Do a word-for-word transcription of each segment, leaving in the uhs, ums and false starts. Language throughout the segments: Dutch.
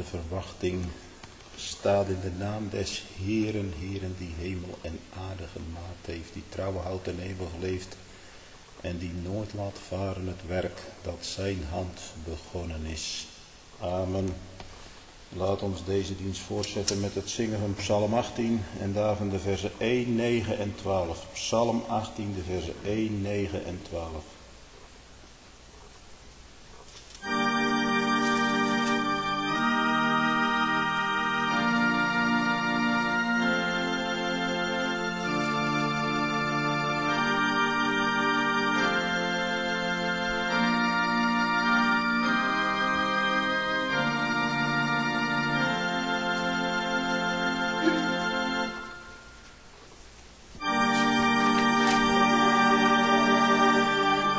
verwachting staat in de naam des Heeren, Heeren die hemel en aarde gemaakt heeft, die trouw houdt en eeuwig leeft en die nooit laat varen het werk dat zijn hand begonnen is. Amen. Laat ons deze dienst voortzetten met het zingen van Psalm achttien en daarvan de versen één, negen en twaalf. Psalm achttien, de versen één, negen en twaalf. Thank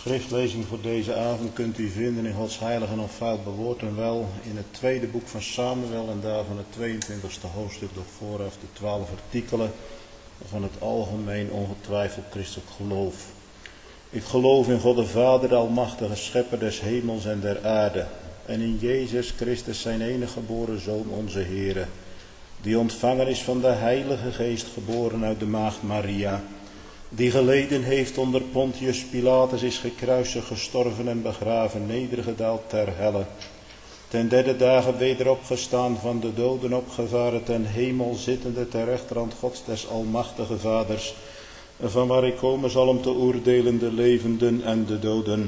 schriftlezing voor deze avond kunt u vinden in Gods heilige en onfeilbaar woord en wel in het tweede boek van Samuel en daarvan het tweeëntwintigste hoofdstuk nog vooraf de twaalf artikelen van het algemeen ongetwijfeld christelijk geloof. Ik geloof in God de Vader, de almachtige schepper des hemels en der aarde, en in Jezus Christus zijn enige geboren Zoon onze Heere, die ontvangen is van de Heilige Geest, geboren uit de maagd Maria, die geleden heeft onder Pontius Pilatus, is gekruisigd, gestorven en begraven, nedergedaald ter helle, ten derde dagen weder opgestaan, van de doden opgevaren, ten hemel zittende ter rechterhand Gods des almachtige Vaders, van waar ik komen zal om te oordelen de levenden en de doden.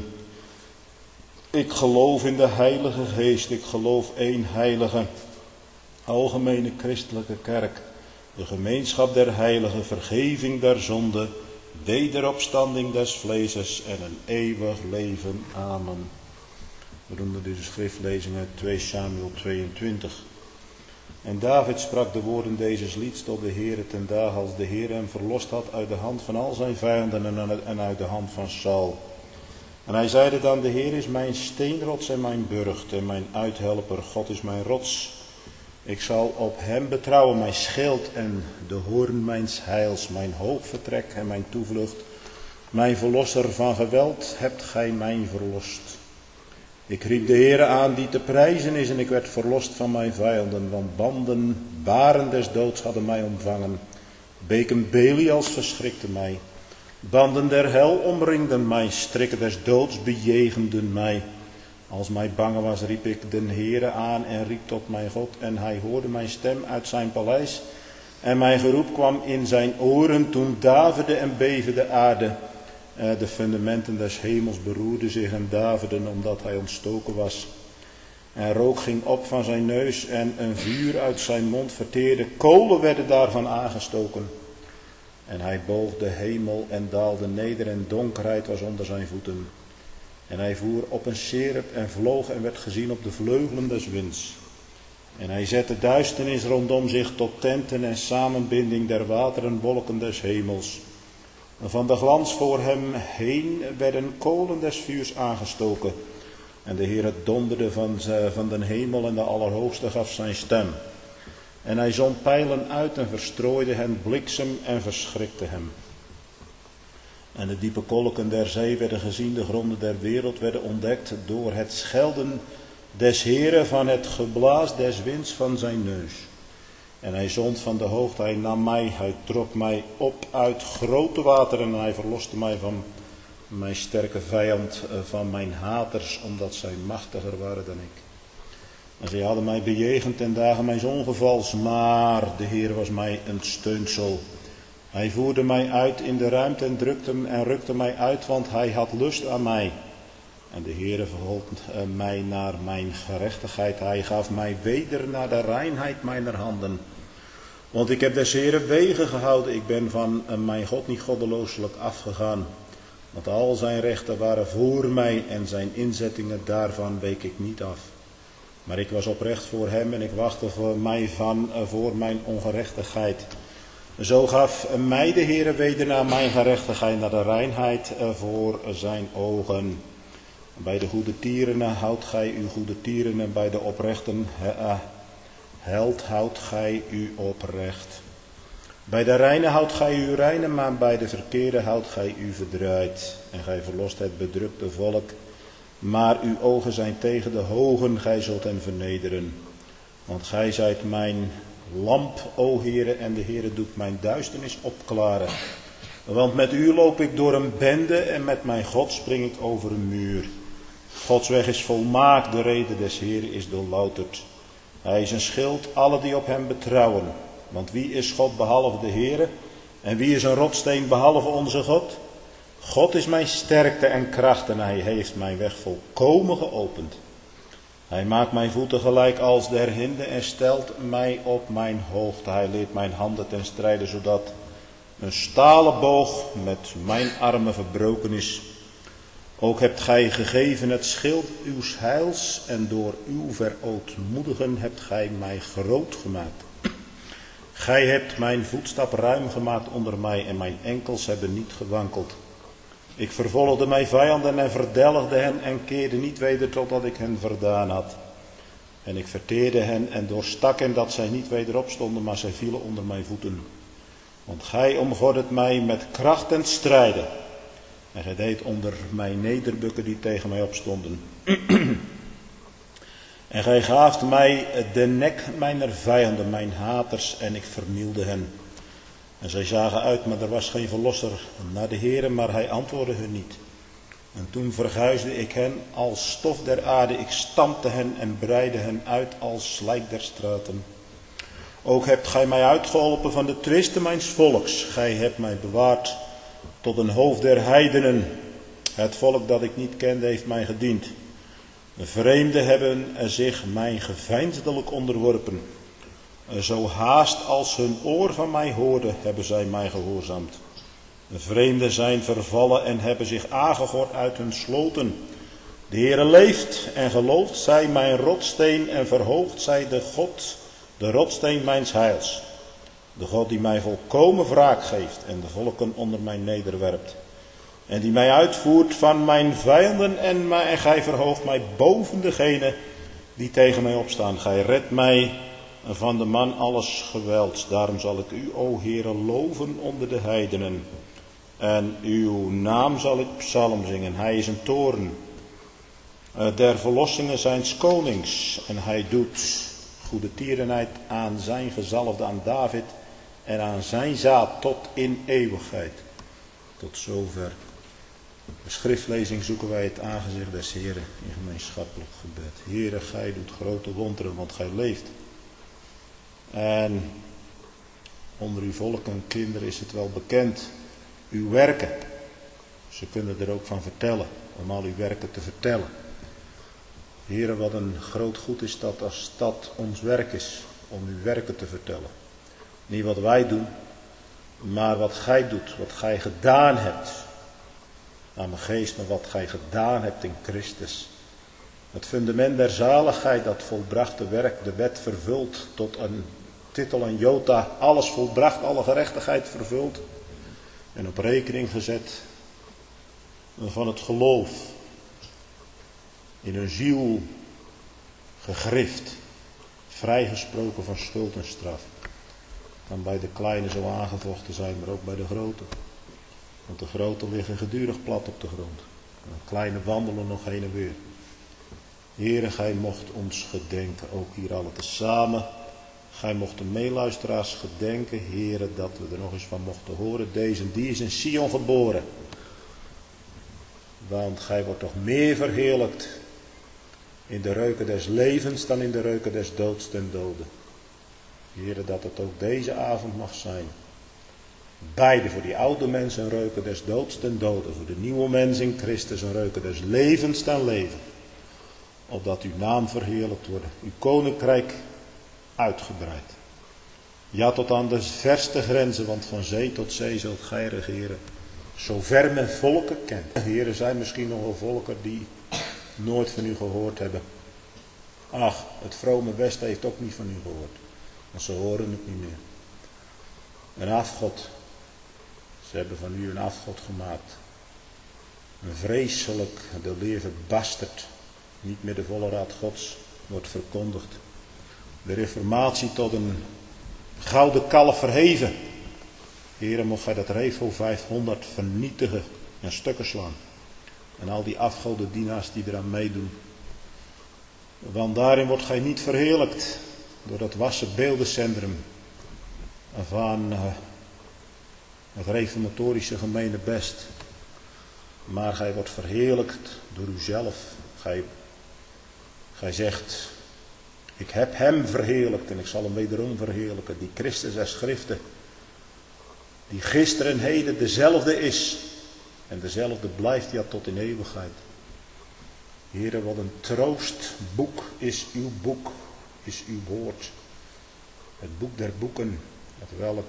Ik geloof in de Heilige Geest, ik geloof één heilige, algemene christelijke kerk, de gemeenschap der heiligen, vergeving der zonde, wederopstanding des vleeses en een eeuwig leven. Amen. We doen deze schriftlezing uit twee Samuel tweeëntwintig. En David sprak de woorden deze lieds tot de Heere ten dagen als de Heere hem verlost had uit de hand van al zijn vijanden en uit de hand van Saul. En hij zeide dan: de Heer is mijn steenrots en mijn burcht en mijn uithelper, God is mijn rots. Ik zal op hem betrouwen, mijn schild en de hoorn mijns heils, mijn hoogvertrek en mijn toevlucht. Mijn verlosser van geweld hebt gij mij verlost. Ik riep de Heere aan die te prijzen is en ik werd verlost van mijn vijanden, want banden, baren des doods hadden mij omvangen. Beken Belials verschrikte mij. Banden der hel omringden mij, strikken des doods bejegenden mij. Als mij bange was, riep ik den Heere aan en riep tot mijn God, en hij hoorde mijn stem uit zijn paleis. En mijn geroep kwam in zijn oren, toen daverde en beefde de aarde. De fundamenten des hemels beroerden zich en daverden, omdat hij ontstoken was. En rook ging op van zijn neus en een vuur uit zijn mond verteerde. Kolen werden daarvan aangestoken. En hij boog de hemel en daalde neder en donkerheid was onder zijn voeten. En hij voer op een serep en vloog en werd gezien op de vleugelen des winds. En hij zette duisternis rondom zich tot tenten en samenbinding der wateren wolken des hemels. En van de glans voor hem heen werden kolen des vuurs aangestoken. En de Heer donderde van, van den hemel en de Allerhoogste gaf zijn stem. En hij zond pijlen uit en verstrooide hen bliksem en verschrikte hem. En de diepe kolken der zee werden gezien, de gronden der wereld werden ontdekt door het schelden des Heeren van het geblaas des winds van zijn neus. En hij zond van de hoogte, hij nam mij, hij trok mij op uit grote wateren en hij verloste mij van mijn sterke vijand, van mijn haters, omdat zij machtiger waren dan ik. En zij hadden mij bejegend ten dagen mijns ongevals, maar de Heer was mij een steunsel. Hij voerde mij uit in de ruimte en drukte en rukte mij uit, want hij had lust aan mij. En de Heere vergold mij naar mijn gerechtigheid. Hij gaf mij weder naar de reinheid mijner handen. Want ik heb des Heeren wegen gehouden. Ik ben van mijn God niet goddelooselijk afgegaan. Want al zijn rechten waren voor mij en zijn inzettingen daarvan week ik niet af. Maar ik was oprecht voor hem en ik wachtte voor mij van voor mijn ongerechtigheid. Zo gaf mij de Heere weder naar mijn gerechtigheid, naar de reinheid voor zijn ogen. Bij de goede tieren houdt gij uw goede tieren en bij de oprechten held houdt gij u oprecht. Bij de reine houdt gij u reine, maar bij de verkeerde houdt gij u verdraaid. En gij verlost het bedrukte volk, maar uw ogen zijn tegen de hogen, gij zult hen vernederen. Want gij zijt mijn lamp, o Heere, en de Heere doet mijn duisternis opklaren. Want met u loop ik door een bende en met mijn God spring ik over een muur. Gods weg is volmaakt, de rede des Heeren is doorlouterd. Hij is een schild, alle die op hem betrouwen. Want wie is God behalve de Heere? En wie is een rotsteen behalve onze God? God is mijn sterkte en kracht en hij heeft mijn weg volkomen geopend. Hij maakt mijn voeten gelijk als der hinde en stelt mij op mijn hoogte. Hij leert mijn handen ten strijde, zodat een stalen boog met mijn armen verbroken is. Ook hebt gij gegeven het schild uws heils en door uw verootmoedigen hebt gij mij groot gemaakt. Gij hebt mijn voetstap ruim gemaakt onder mij en mijn enkels hebben niet gewankeld. Ik vervolgde mijn vijanden en verdelgde hen en keerde niet weder totdat ik hen verdaan had. En ik verteerde hen en doorstak hen dat zij niet weder opstonden, maar zij vielen onder mijn voeten. Want gij omgordet mij met kracht en strijden. En gij deed onder mij nederbukken die tegen mij opstonden. En gij gaaft mij de nek mijner vijanden, mijn haters, en ik vernielde hen. En zij zagen uit, maar er was geen verlosser naar de Heere, maar hij antwoordde hun niet. En toen verguisde ik hen als stof der aarde, ik stampte hen en breidde hen uit als slijk der straten. Ook hebt gij mij uitgeholpen van de twisten mijns volks. Gij hebt mij bewaard tot een hoofd der heidenen. Het volk dat ik niet kende heeft mij gediend. De vreemden hebben zich mij geveinsdelijk onderworpen. Zo haast als hun oor van mij hoorde, hebben zij mij gehoorzaamd. De vreemden zijn vervallen en hebben zich aangegord uit hun sloten. De Heere leeft en gelooft zij mijn rotsteen en verhoogt zij de God, de rotsteen mijns heils. De God die mij volkomen wraak geeft en de volken onder mij nederwerpt. En die mij uitvoert van mijn vijanden en, mij, en gij verhoogt mij boven degene die tegen mij opstaan. Gij redt mij van de man alles gewelds. Daarom zal ik u, o Heere, loven onder de heidenen. En uw naam zal ik psalm zingen. Hij is een toren der verlossingen zijns konings. En hij doet goede tierenheid aan zijn gezalfde, aan David en aan zijn zaad tot in eeuwigheid. Tot zover. De schriftlezing zoeken wij het aangezicht des Heeren in gemeenschappelijk gebed. Heere, gij doet grote wonderen, want gij leeft. En onder uw volk en kinderen is het wel bekend, uw werken. Ze kunnen er ook van vertellen, om al uw werken te vertellen. Heere, wat een groot goed is dat als dat ons werk is, om uw werken te vertellen. Niet wat wij doen, maar wat gij doet, wat gij gedaan hebt. Aan mijn geest, maar wat gij gedaan hebt in Christus. Het fundament der zaligheid, dat volbrachte werk, de wet vervult tot een titel en jota. Alles volbracht, alle gerechtigheid vervuld. En op rekening gezet van het geloof. In een ziel gegrift. Vrijgesproken van schuld en straf. Kan bij de kleine zo aangevochten zijn, maar ook bij de grote. Want de grote liggen gedurig plat op de grond. En de kleine wandelen nog heen en weer. Heere, gij mocht ons gedenken, ook hier alle tezamen. Gij mocht de meeluisteraars gedenken, Heere, dat we er nog eens van mochten horen. Deze, die is in Sion geboren. Want gij wordt toch meer verheerlijkt in de reuken des levens dan in de reuken des doods ten dode. Heere, dat het ook deze avond mag zijn. Beide voor die oude mens een reuken des doods ten dode. Voor de nieuwe mens in Christus een reuken des levens ten leven. Opdat uw naam verheerlijkt wordt. Uw koninkrijk uitgebreid. Ja, tot aan de verste grenzen. Want van zee tot zee zult gij regeren. Zover men volken kent. Heren, zijn misschien nog wel volken die nooit van u gehoord hebben. Ach, het vrome Westen heeft ook niet van u gehoord. Want ze horen het niet meer. Een afgod. Ze hebben van u een afgod gemaakt. Een vreselijk, de leer verbasterd. Niet meer de volle raad Gods wordt verkondigd. De reformatie tot een gouden kalf verheven. Heere, mocht gij dat Revo vijfhonderd vernietigen en stukken slaan. En al die afgodendienaars die eraan meedoen. Want daarin wordt gij niet verheerlijkt. Door dat wassen beeldencentrum van uh, het reformatorische gemene best. Maar gij wordt verheerlijkt door uzelf. Gij, gij zegt, ik heb hem verheerlijkt en ik zal hem wederom verheerlijken. Die Christus der Schriften, die gisteren en heden dezelfde is. En dezelfde blijft ja tot in eeuwigheid. Heere, wat een troostboek is uw boek, is uw woord. Het boek der boeken, het welk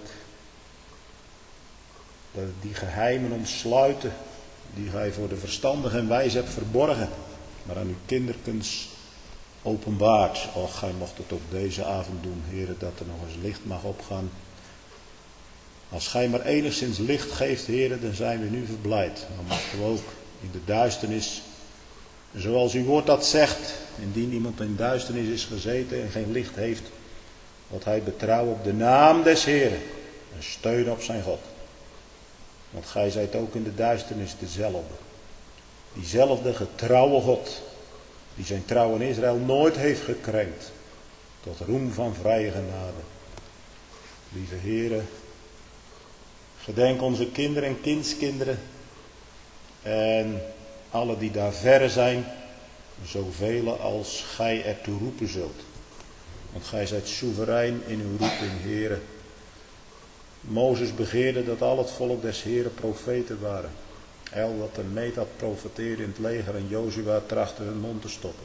die geheimen ontsluiten, die gij voor de verstandigen en wijze hebt verborgen, maar aan uw kinderkens openbaart. Och, gij mocht het ook deze avond doen, Heere, dat er nog eens licht mag opgaan Als gij maar enigszins licht geeft, Heere, dan zijn we nu verblijd. Dan mochten we ook in de duisternis, zoals uw woord dat zegt, indien iemand in duisternis is gezeten en geen licht heeft, dat hij betrouwen op de naam des Heeren en steunen op zijn God. Want gij zijt ook in de duisternis dezelfde. Diezelfde getrouwe God, die zijn trouw in Israël nooit heeft gekrenkt, tot roem van vrije genade. Lieve Heere, gedenk onze kinderen en kindskinderen en alle die daar verre zijn, zoveel als gij ertoe roepen zult. Want gij zijt soeverein in uw roeping, Heere. Mozes begeerde dat al het volk des Heeren profeten waren. El dat een meet had profeteerde in het leger en Jozua trachtte hun mond te stoppen.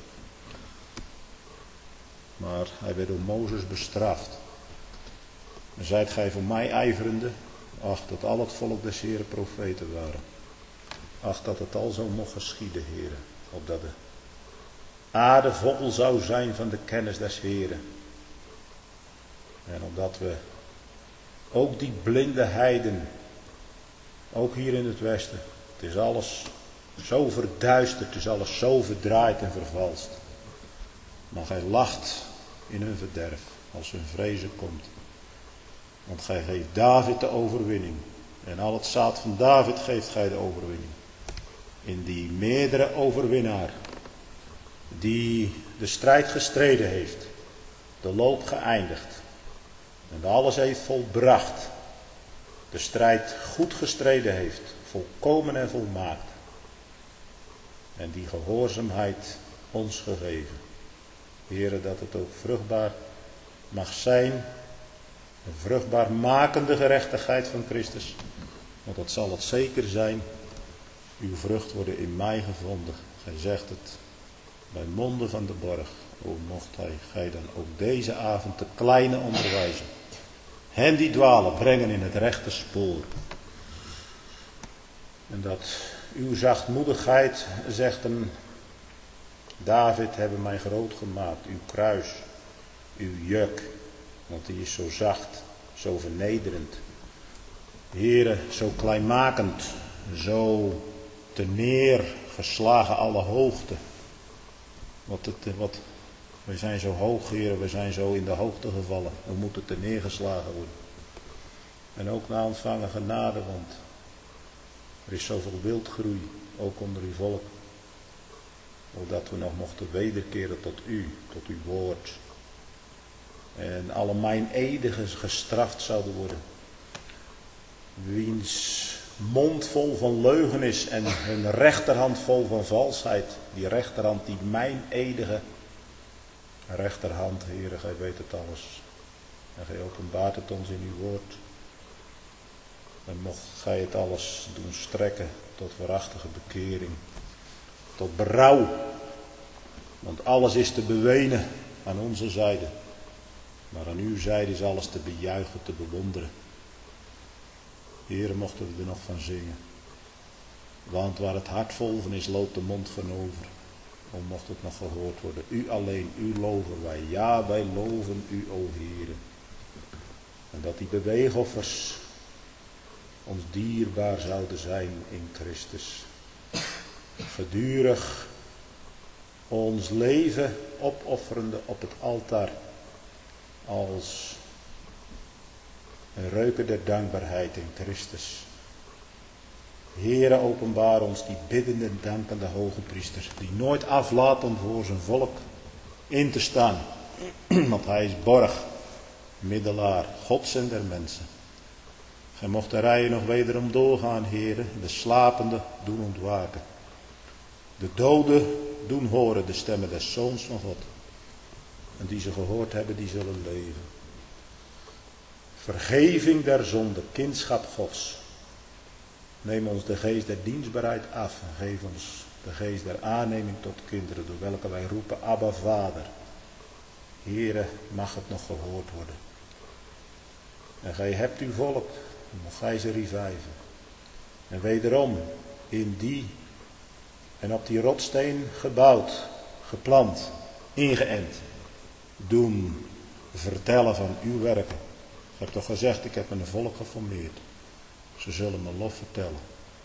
Maar hij werd door Mozes bestraft. En zijt gij voor mij ijverende, ach dat al het volk des Heeren profeten waren. Ach dat het al zo mocht geschieden, Heere, opdat de aarde vol zou zijn van de kennis des Heeren. En opdat we ook die blinde heiden, ook hier in het westen, het is alles zo verduisterd, het is alles zo verdraaid en vervalst. Maar gij lacht in hun verderf als hun vrezen komt. Want gij geeft David de overwinning. En al het zaad van David geeft gij de overwinning. In die meerdere overwinnaar, die de strijd gestreden heeft, de loop geëindigd en alles heeft volbracht, de strijd goed gestreden heeft, volkomen en volmaakt, en die gehoorzaamheid ons gegeven. Heere, dat het ook vruchtbaar mag zijn, een vruchtbaar makende gerechtigheid van Christus, want dat zal het zeker zijn. Uw vrucht worden in mij gevonden. Gij zegt het bij monden van de borg. O mocht hij, gij dan ook deze avond de kleine onderwijzen. Hen die dwalen brengen in het rechte spoor. En dat uw zachtmoedigheid, zegt hem David, hebben mij groot gemaakt. Uw kruis, uw juk, want die is zo zacht, zo vernederend. Heere, zo kleinmakend, zo te neergeslagen alle hoogte. Wat het, wat, we zijn zo hoog, Heere, we zijn zo in de hoogte gevallen. We moeten te neergeslagen worden. En ook na ontvangen genade, want er is zoveel wildgroei, ook onder uw volk. Zodat we nog mochten wederkeren tot u, tot uw woord. En alle mijn edigen gestraft zouden worden. Wiens mond vol van leugen is en hun rechterhand vol van valsheid. Die rechterhand, die mijn edige rechterhand, Heere, gij weet het alles. En gij openbaart het ons in uw woord. En mocht gij het alles doen strekken tot waarachtige bekering. Tot berouw. Want alles is te bewenen aan onze zijde. Maar aan uw zijde is alles te bejuichen, te bewonderen. Heere, mochten we er nog van zingen. Want waar het hart vol van is, loopt de mond van over. O, mocht het nog gehoord worden. U alleen, u loven wij. Ja, wij loven u, o Heere. En dat die beweegoffers ons dierbaar zouden zijn in Christus. Gedurig ons leven opofferende op het altaar. Als een reuken der dankbaarheid in Christus. Heere, openbaar ons die biddende en dankende hoge priester. Die nooit aflaat om voor zijn volk in te staan. Want hij is borg, middelaar, Gods en der mensen. Gij mocht de rijen nog wederom doorgaan, Heere. De slapenden doen ontwaken. De doden doen horen de stemmen des Zoons van God. En die ze gehoord hebben, die zullen leven. Vergeving der zonde, kindschap Gods. Neem ons de geest der dienstbaarheid af. En geef ons de geest der aanneming tot kinderen. Door welke wij roepen, Abba Vader. Heere, mag het nog gehoord worden. En gij hebt uw volk. Mocht gij ze reviven. En wederom in die en op die rotsteen gebouwd, geplant, ingeënt. Doen vertellen van uw werken. heb toch gezegd, ik heb een volk geformeerd. Ze zullen mijn lof vertellen.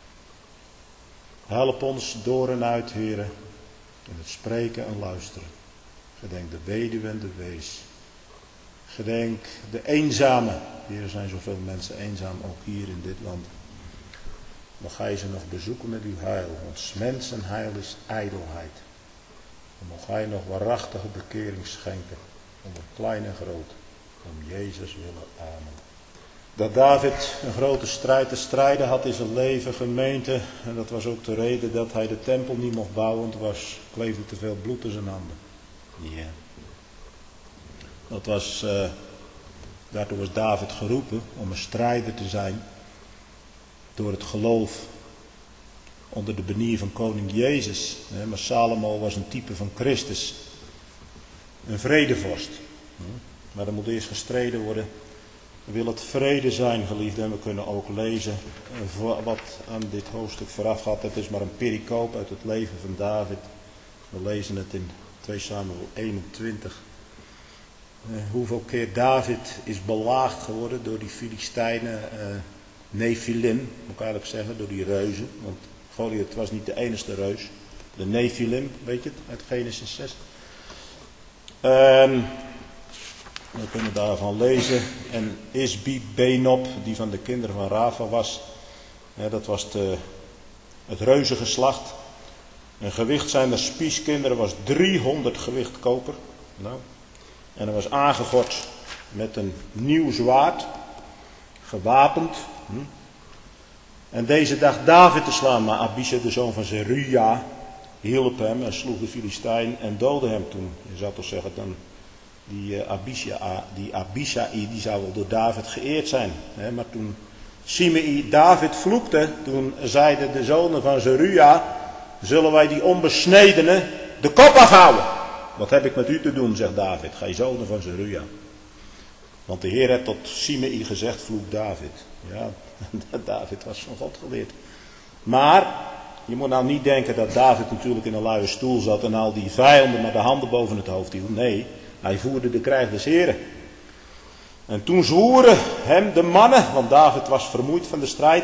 Help ons door en uit, Heere, in het spreken en luisteren. Gedenk de weduwe en de wees. Gedenk de eenzame. Hier er zijn zoveel mensen eenzaam, ook hier in dit land. Mag gij ze nog bezoeken met uw heil. Ons mensenheil is ijdelheid. En mag gij nog waarachtige bekering schenken. Onder klein en groot. Om Jezus willen. Amen. Dat David een grote strijd te strijden had in zijn leven, gemeente. En dat was ook de reden dat hij de tempel niet mocht bouwen. Want er was, kleefde te veel bloed in zijn handen. Ja. Dat was, uh, daartoe was David geroepen om een strijder te zijn. Door het geloof onder de benier van koning Jezus. Maar Salomo was een type van Christus. Een vredevorst. Maar er moet eerst gestreden worden. Wil het vrede zijn, geliefden, en we kunnen ook lezen wat aan dit hoofdstuk vooraf gaat. Het is maar een pericoop uit het leven van David. We lezen het in twee Samuel eenentwintig. Uh, hoeveel keer David is belaagd geworden door die Filistijnen, uh, Nephilim, moet ik eigenlijk zeggen, door die reuzen. Want Goliath was niet de enige reus. De Nephilim, weet je het, uit Genesis zes. Um, We kunnen daarvan lezen. En Isbi-Benob, die van de kinderen van Rava was. Ja, dat was de, het reuzengeslacht. Een gewicht zijn de spieskinderen was driehonderd gewicht koper. Nou. En hij was aangegord met een nieuw zwaard. Gewapend. Hm. En deze dacht David te slaan. Maar Abishai, de zoon van Zeruja, hielp hem en sloeg de Filistijn en doodde hem toen. Je zou toch zeggen dan... Die uh, Abishai, die Abishai, die zou wel door David geëerd zijn. Hè? Maar toen Simei David vloekte, toen zeiden de zonen van Zeruja, zullen wij die onbesnedene de kop afhouden. Wat heb ik met u te doen, zegt David, gij zonen van Zeruja. Want de Heer heeft tot Simei gezegd, vloek David. Ja, David was van God geleerd. Maar je moet nou niet denken dat David natuurlijk in een luie stoel zat en al die vijanden met de handen boven het hoofd hield. Nee. Hij voerde de krijg des Heren. En toen zwoeren hem de mannen, want David was vermoeid van de strijd.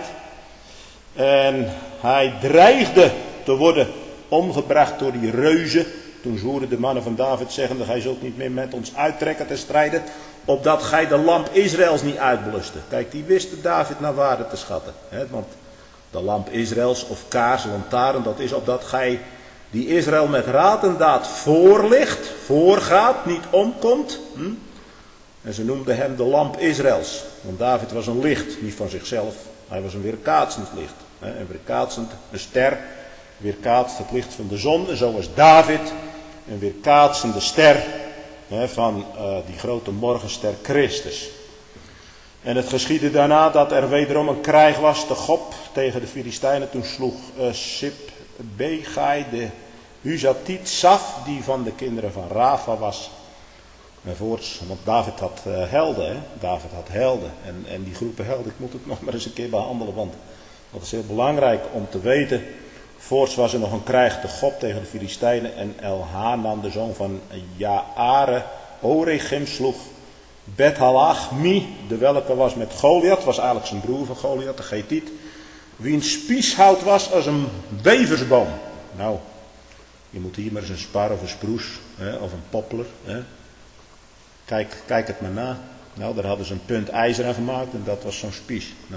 En hij dreigde te worden omgebracht door die reuzen. Toen zwoeren de mannen van David zeggende, gij zult niet meer met ons uittrekken te strijden, opdat gij de lamp Israëls niet uitbluste. Kijk, die wisten David naar waarde te schatten. Hè? Want de lamp Israëls of kaars, lantaarn, dat is opdat gij die Israël met raad en daad voorlicht, voorgaat, niet omkomt. Hm? En ze noemden hem de lamp Israëls. Want David was een licht, niet van zichzelf. Hij was een weerkaatsend licht. Hè? Een weerkaatsend, een ster, weerkaatst het licht van de zon. En zo was David een weerkaatsende ster, hè, van uh, die grote morgenster Christus. En het geschiedde daarna dat er wederom een krijg was te Gob tegen de Filistijnen. Toen sloeg uh, Sib-Begai de Huzatiet Saf, die van de kinderen van Rava was. En voorts, want David had uh, helden, hè? David had helden. En, en die groepen helden, ik moet het nog maar eens een keer behandelen, want dat is heel belangrijk om te weten. Voorts was er nog een krijg te Gob tegen de Filistijnen. En Elhanan, de zoon van Jaare, Oregim, sloeg Bet-Halachmi, de welke was met Goliath, was eigenlijk zijn broer van Goliath, de Getiet. Wie een spieshout was als een weversboom. Nou, je moet hier maar eens een spar of een sproes, hè, of een poplar. Hè. Kijk, kijk het maar na. Nou, daar hadden ze een punt ijzer aan gemaakt en dat was zo'n spies. Nou.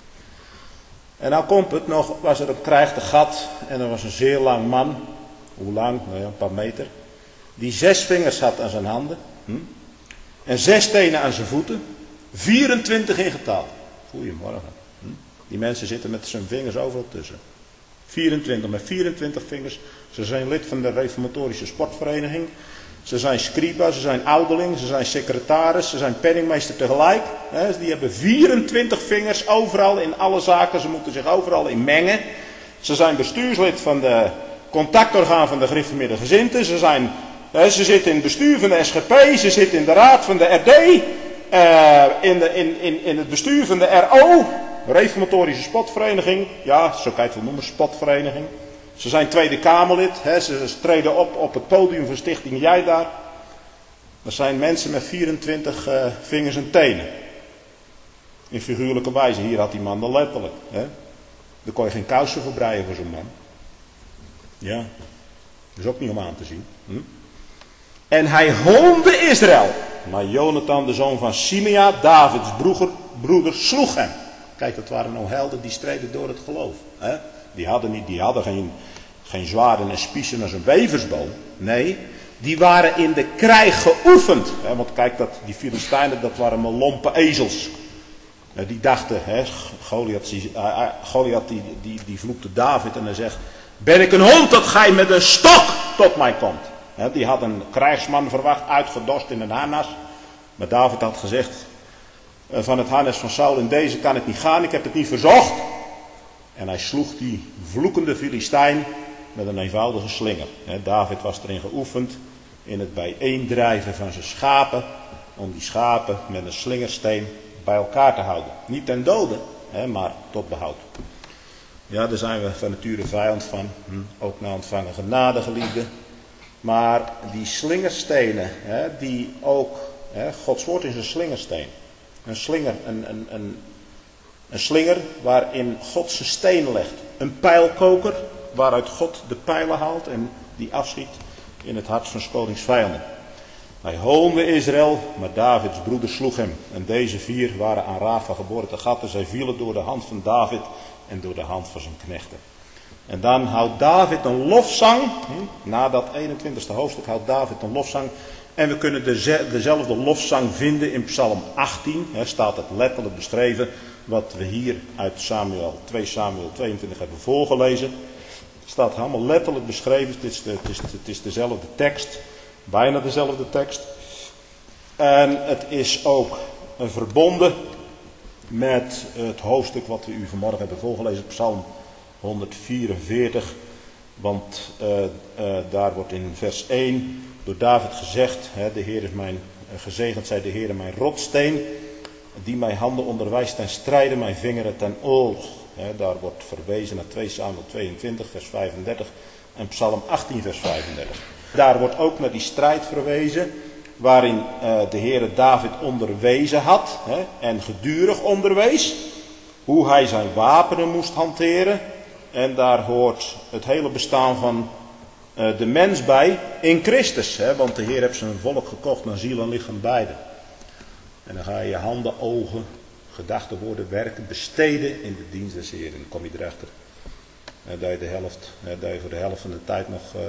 En nou komt het nog, was er een krijg te gat en er was een zeer lang man. Hoe lang? Nou ja, een paar meter. Die zes vingers had aan zijn handen. Hm? En zes tenen aan zijn voeten. vierentwintig in getal. Goedemorgen. Hm? Die mensen zitten met zijn vingers overal tussen. vierentwintig, met vierentwintig vingers. Ze zijn lid van de reformatorische sportvereniging. Ze zijn scriba, ze zijn ouderling, ze zijn secretaris, ze zijn penningmeester tegelijk. He, die hebben vierentwintig vingers overal in alle zaken. Ze moeten zich overal in mengen. Ze zijn bestuurslid van de contactorgaan van de gereformeerde gezinten. Ze, zijn, he, ze zitten in het bestuur van de S G P. Ze zitten in de raad van de R D. Uh, in, de, in, in, in het bestuur van de R O. Reformatorische sportvereniging. Ja, zo kan je het wel noemen, sportvereniging. Ze zijn Tweede Kamerlid, hè, ze treden op op het podium van Stichting Jij daar. Dat zijn mensen met vierentwintig uh, vingers en tenen. In figuurlijke wijze. Hier had die man dan letterlijk. Hè? Daar kon je geen kousen voor breien voor zo'n man. Ja. Dat is ook niet om aan te zien. Hm? En hij hoonde Israël. Maar Jonathan, de zoon van Simea, Davids broeder, broeder, sloeg hem. Kijk, dat waren nou helden die streden door het geloof. Hè? Die hadden, niet, die hadden geen, geen zwaarden en spiezen als een weversboom. Nee, die waren in de krijg geoefend. Hè? Want kijk, dat, die Filistijnen, dat waren maar lompe ezels. Die dachten, hè, Goliath, uh, Goliath die, die, die vloekte David en hij zegt, ben ik een hond dat gij met een stok tot mij komt. Hè, die had een krijgsman verwacht, uitgedost in een harnas. Maar David had gezegd, uh, van het harnas van Saul, in deze kan ik niet gaan, ik heb het niet verzocht. En hij sloeg die vloekende Filistijn met een eenvoudige slinger. Hè, David was erin geoefend in het bijeendrijven van zijn schapen, om die schapen met een slingersteen bij elkaar te houden. Niet ten dode, hè, maar tot behoud. Ja, daar zijn we van nature vijand van. Hm, ook na ontvangen genade, geliefden. Maar die slingerstenen, hè, die ook, hè, Gods woord is een slingersteen. Een slinger, een, een, een, een slinger waarin God zijn stenen legt. Een pijlkoker waaruit God de pijlen haalt en die afschiet in het hart van 's konings vijanden. Hij hoonde Israël, maar Davids broeder sloeg hem. En deze vier waren aan Rafa geboren te Gatten. Zij vielen door de hand van David en door de hand van zijn knechten. En dan houdt David een lofzang. Hm, na dat eenentwintigste hoofdstuk houdt David een lofzang. En we kunnen de, dezelfde lofzang vinden in Psalm achttien. He, staat het letterlijk beschreven. Wat we hier uit Samuel, twee Samuel tweeëntwintig hebben voorgelezen. Het staat helemaal letterlijk beschreven. Het is, de, het, is, het is dezelfde tekst. Bijna dezelfde tekst. En het is ook een verbonden met het hoofdstuk wat we u vanmorgen hebben voorgelezen. Psalm honderdvierenveertig. Want uh, uh, daar wordt in vers één door David gezegd. Hè, de Heer is mijn, uh, gezegend zij de Heer mijn rotsteen. Die mijn handen onderwijst ten strijde, mijn vingeren ten oorlog. Hè, daar wordt verwezen naar twee Samuel tweeëntwintig vers vijfendertig. En Psalm achttien vers vijfendertig. Daar wordt ook naar die strijd verwezen. Waarin uh, de Heere David onderwezen had. Hè, en gedurig onderwees. Hoe hij zijn wapenen moest hanteren. En daar hoort het hele bestaan van uh, de mens bij in Christus. Hè, want de Heer heeft zijn volk gekocht naar ziel en lichaam beide. En dan ga je je handen, ogen, gedachten, woorden, werken besteden in de dienst des Heeren. Dan kom je erachter. Uh, dat, je de helft, uh, dat je voor de helft van de tijd nog uh,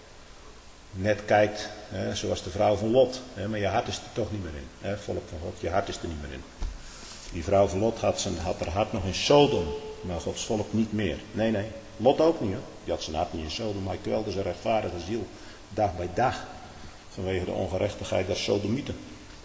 net kijkt. Uh, zoals de vrouw van Lot. Uh, maar je hart is er toch niet meer in. Uh, volk van God, je hart is er niet meer in. Die vrouw van Lot had, zijn, had haar hart nog in Sodom. Maar Gods volk niet meer. Nee, nee. Lot ook niet hoor. Die had zijn hart niet in Sodom. Maar hij kwelde zijn rechtvaardige ziel. Dag bij dag. Vanwege de ongerechtigheid der Sodomieten.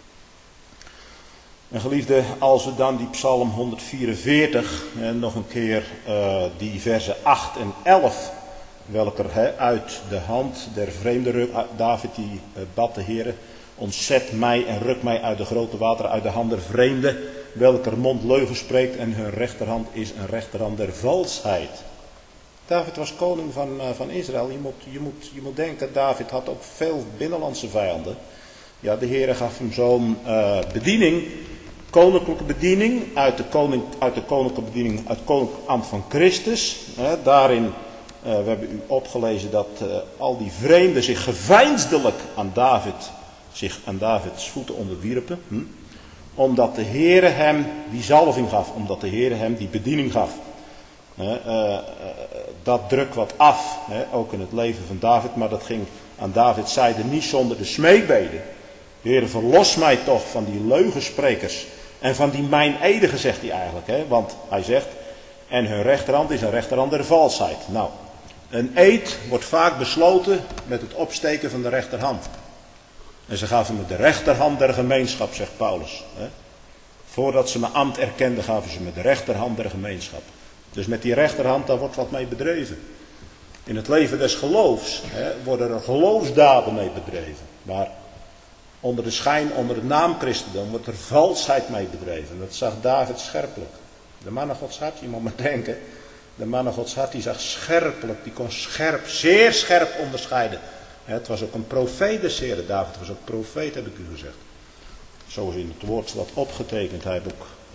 En geliefde, als we dan die Psalm honderdvierenveertig. En nog een keer uh, die versen acht en elf. Welker he, uit de hand der vreemde David die uh, bad de Heere. Ontzet mij en ruk mij uit de grote wateren, uit de hand der vreemde. Welker mond leugen spreekt en hun rechterhand is een rechterhand der valsheid. David was koning van, uh, van Israël. Je moet, je, moet, je moet denken, David had ook veel binnenlandse vijanden. Ja, de Heere gaf hem zo'n uh, bediening, koninklijke bediening, uit de, koning, uit de koninklijke bediening, uit het koninklijk ambt van Christus. Uh, daarin, uh, we hebben u opgelezen dat uh, al die vreemden zich geveinsdelijk aan David, zich aan Davids voeten onderwierpen. Hm? Omdat de Heere hem die zalving gaf. Omdat de Heere hem die bediening gaf. Uh, uh, dat druk wat af. Uh, ook in het leven van David. Maar dat ging aan Davids zijde niet zonder de smeekbeden. Heere, verlos mij toch van die leugensprekers. En van die meineedigen, zegt hij eigenlijk. Hè? Want hij zegt. En hun rechterhand is een rechterhand der valsheid. Nou, een eed wordt vaak besloten met het opsteken van de rechterhand. En ze gaven me de rechterhand der gemeenschap, zegt Paulus. Hè? Voordat ze mijn ambt erkenden, gaven ze me de rechterhand der gemeenschap. Dus met die rechterhand, daar wordt wat mee bedreven. In het leven des geloofs hè, worden er geloofsdaden mee bedreven. Maar onder de schijn, onder de naam Christendom, wordt er valsheid mee bedreven. Dat zag David scherpelijk. De man naar Gods hart, je moet maar denken. De man naar Gods hart, die zag scherpelijk, die kon scherp, zeer scherp onderscheiden. Het was ook een profeet des Heren. David was ook profeet, heb ik u gezegd. Zo is in het woord wat opgetekend. Hij heeft ook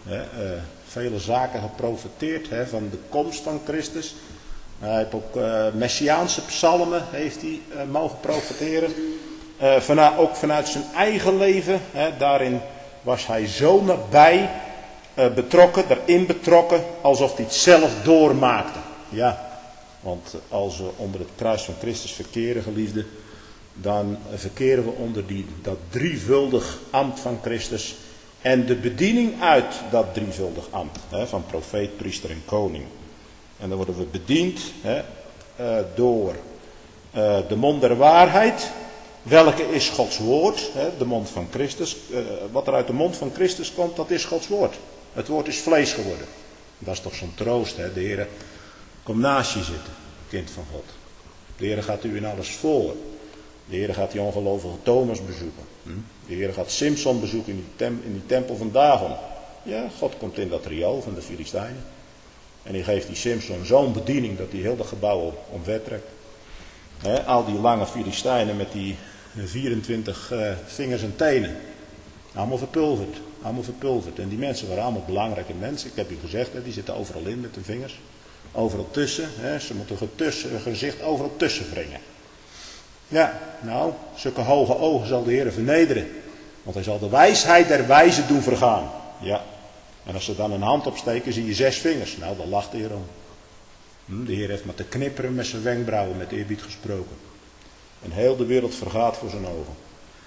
Hè, uh, vele zaken geprofeteerd, hè, van de komst van Christus. Hij heeft ook uh, messiaanse psalmen heeft hij, uh, mogen profeteren. Uh, vanuit, ook vanuit zijn eigen leven. Hè, daarin was hij zo nabij uh, betrokken, daarin betrokken, alsof hij het zelf doormaakte. Ja, want als we onder het kruis van Christus verkeren, geliefden, dan verkeren we onder die, dat drievuldig ambt van Christus en de bediening uit dat drievuldig ambt, hè, van profeet, priester en koning. En dan worden we bediend hè, uh, door uh, de mond der waarheid. Welke is Gods woord? Hè, de mond van Christus. Uh, wat er uit de mond van Christus komt, dat is Gods woord. Het woord is vlees geworden. Dat is toch zo'n troost. Hè? De Heer komt naast je zitten, kind van God. De Heer gaat u in alles voor. De Heer gaat die ongelovige Thomas bezoeken. Hm? De Heer gaat Simson bezoeken in die, tem- in die tempel van Dagon. Ja, God komt in dat riool van de Filistijnen. En die geeft die Simson zo'n bediening dat hij heel de gebouwen omvertrekt. He, al die lange Filistijnen met die vierentwintig uh, vingers en tenen. Allemaal verpulverd. Allemaal verpulverd. En die mensen waren allemaal belangrijke mensen. Ik heb u gezegd, hè, die zitten overal in met hun vingers. Overal tussen. Hè. Ze moeten hun, tussen, hun gezicht overal tussen wringen. Ja, nou, zulke hoge ogen zal de Heer vernederen. Want hij zal de wijsheid der wijzen doen vergaan. Ja. En als ze dan een hand opsteken, zie je zes vingers. Nou, dan lacht de Heer om. De Heer heeft met te knipperen met zijn wenkbrauwen, met eerbied gesproken. En heel de wereld vergaat voor zijn ogen.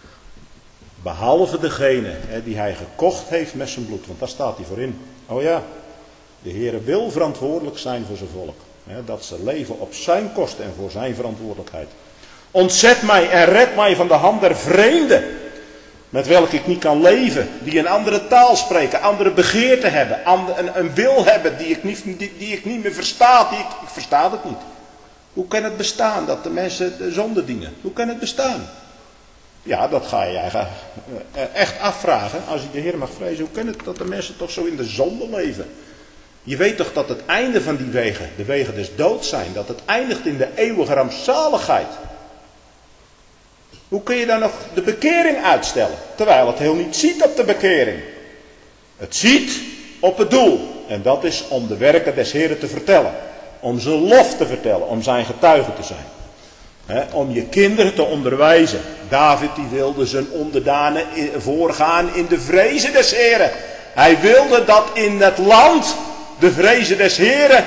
Behalve degene hè, die hij gekocht heeft met zijn bloed. Want daar staat hij voor in. Oh ja, de Heer wil verantwoordelijk zijn voor zijn volk. Hè, dat ze leven op zijn kosten en voor zijn verantwoordelijkheid. Ontzet mij en red mij van de hand der vreemden. Met welke ik niet kan leven. Die een andere taal spreken. Andere begeerten hebben. Een, een wil hebben die ik, niet, die, die ik niet meer versta. Die ik, ik versta het niet. Hoe kan het bestaan dat de mensen de zonde dienen? Hoe kan het bestaan? Ja, dat ga je eigenlijk echt afvragen. Als je de Heer mag vrezen. Hoe kan het dat de mensen toch zo in de zonde leven? Je weet toch dat het einde van die wegen. De wegen des doods zijn. Dat het eindigt in de eeuwige rampzaligheid. Hoe kun je dan nog de bekering uitstellen? Terwijl het heel niet ziet op de bekering. Het ziet op het doel. En dat is om de werken des Heren te vertellen. Om zijn lof te vertellen. Om zijn getuige te zijn. He, om je kinderen te onderwijzen. David die wilde zijn onderdanen voorgaan in de vrezen des Heren. Hij wilde dat in het land de vrezen des Heren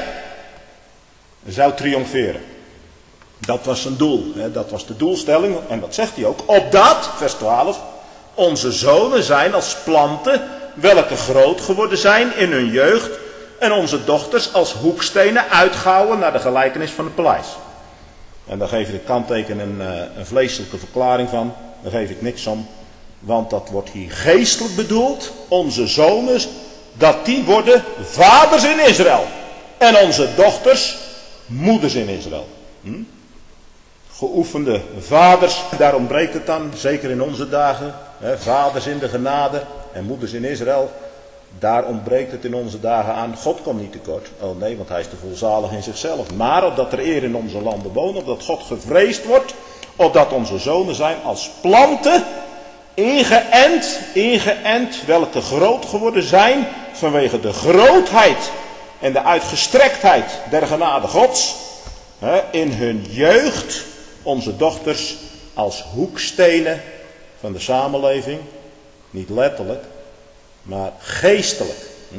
zou triomferen. Dat was zijn doel. Hè? Dat was de doelstelling. En dat zegt hij ook. Opdat, vers twaalf. Onze zonen zijn als planten. Welke groot geworden zijn in hun jeugd. En onze dochters als hoekstenen uitgouwen naar de gelijkenis van het paleis. En daar geef ik de kanteken een, een vleeselijke verklaring van. Daar geef ik niks om. Want dat wordt hier geestelijk bedoeld. Onze zonen. Dat die worden vaders in Israël. En onze dochters moeders in Israël. Hm? Geoefende vaders, daar ontbreekt het dan, zeker in onze dagen. Hè, vaders in de genade en moeders in Israël. Daar ontbreekt het in onze dagen aan. God komt niet tekort. Oh nee, want hij is te volzalig in zichzelf. Maar opdat er eer in onze landen woont, opdat God gevreesd wordt. Opdat onze zonen zijn als planten, ingeënt, ingeënt, welke groot geworden zijn vanwege de grootheid en de uitgestrektheid der genade Gods. Hè, in hun jeugd. Onze dochters als hoekstenen van de samenleving. Niet letterlijk, maar geestelijk. Hm?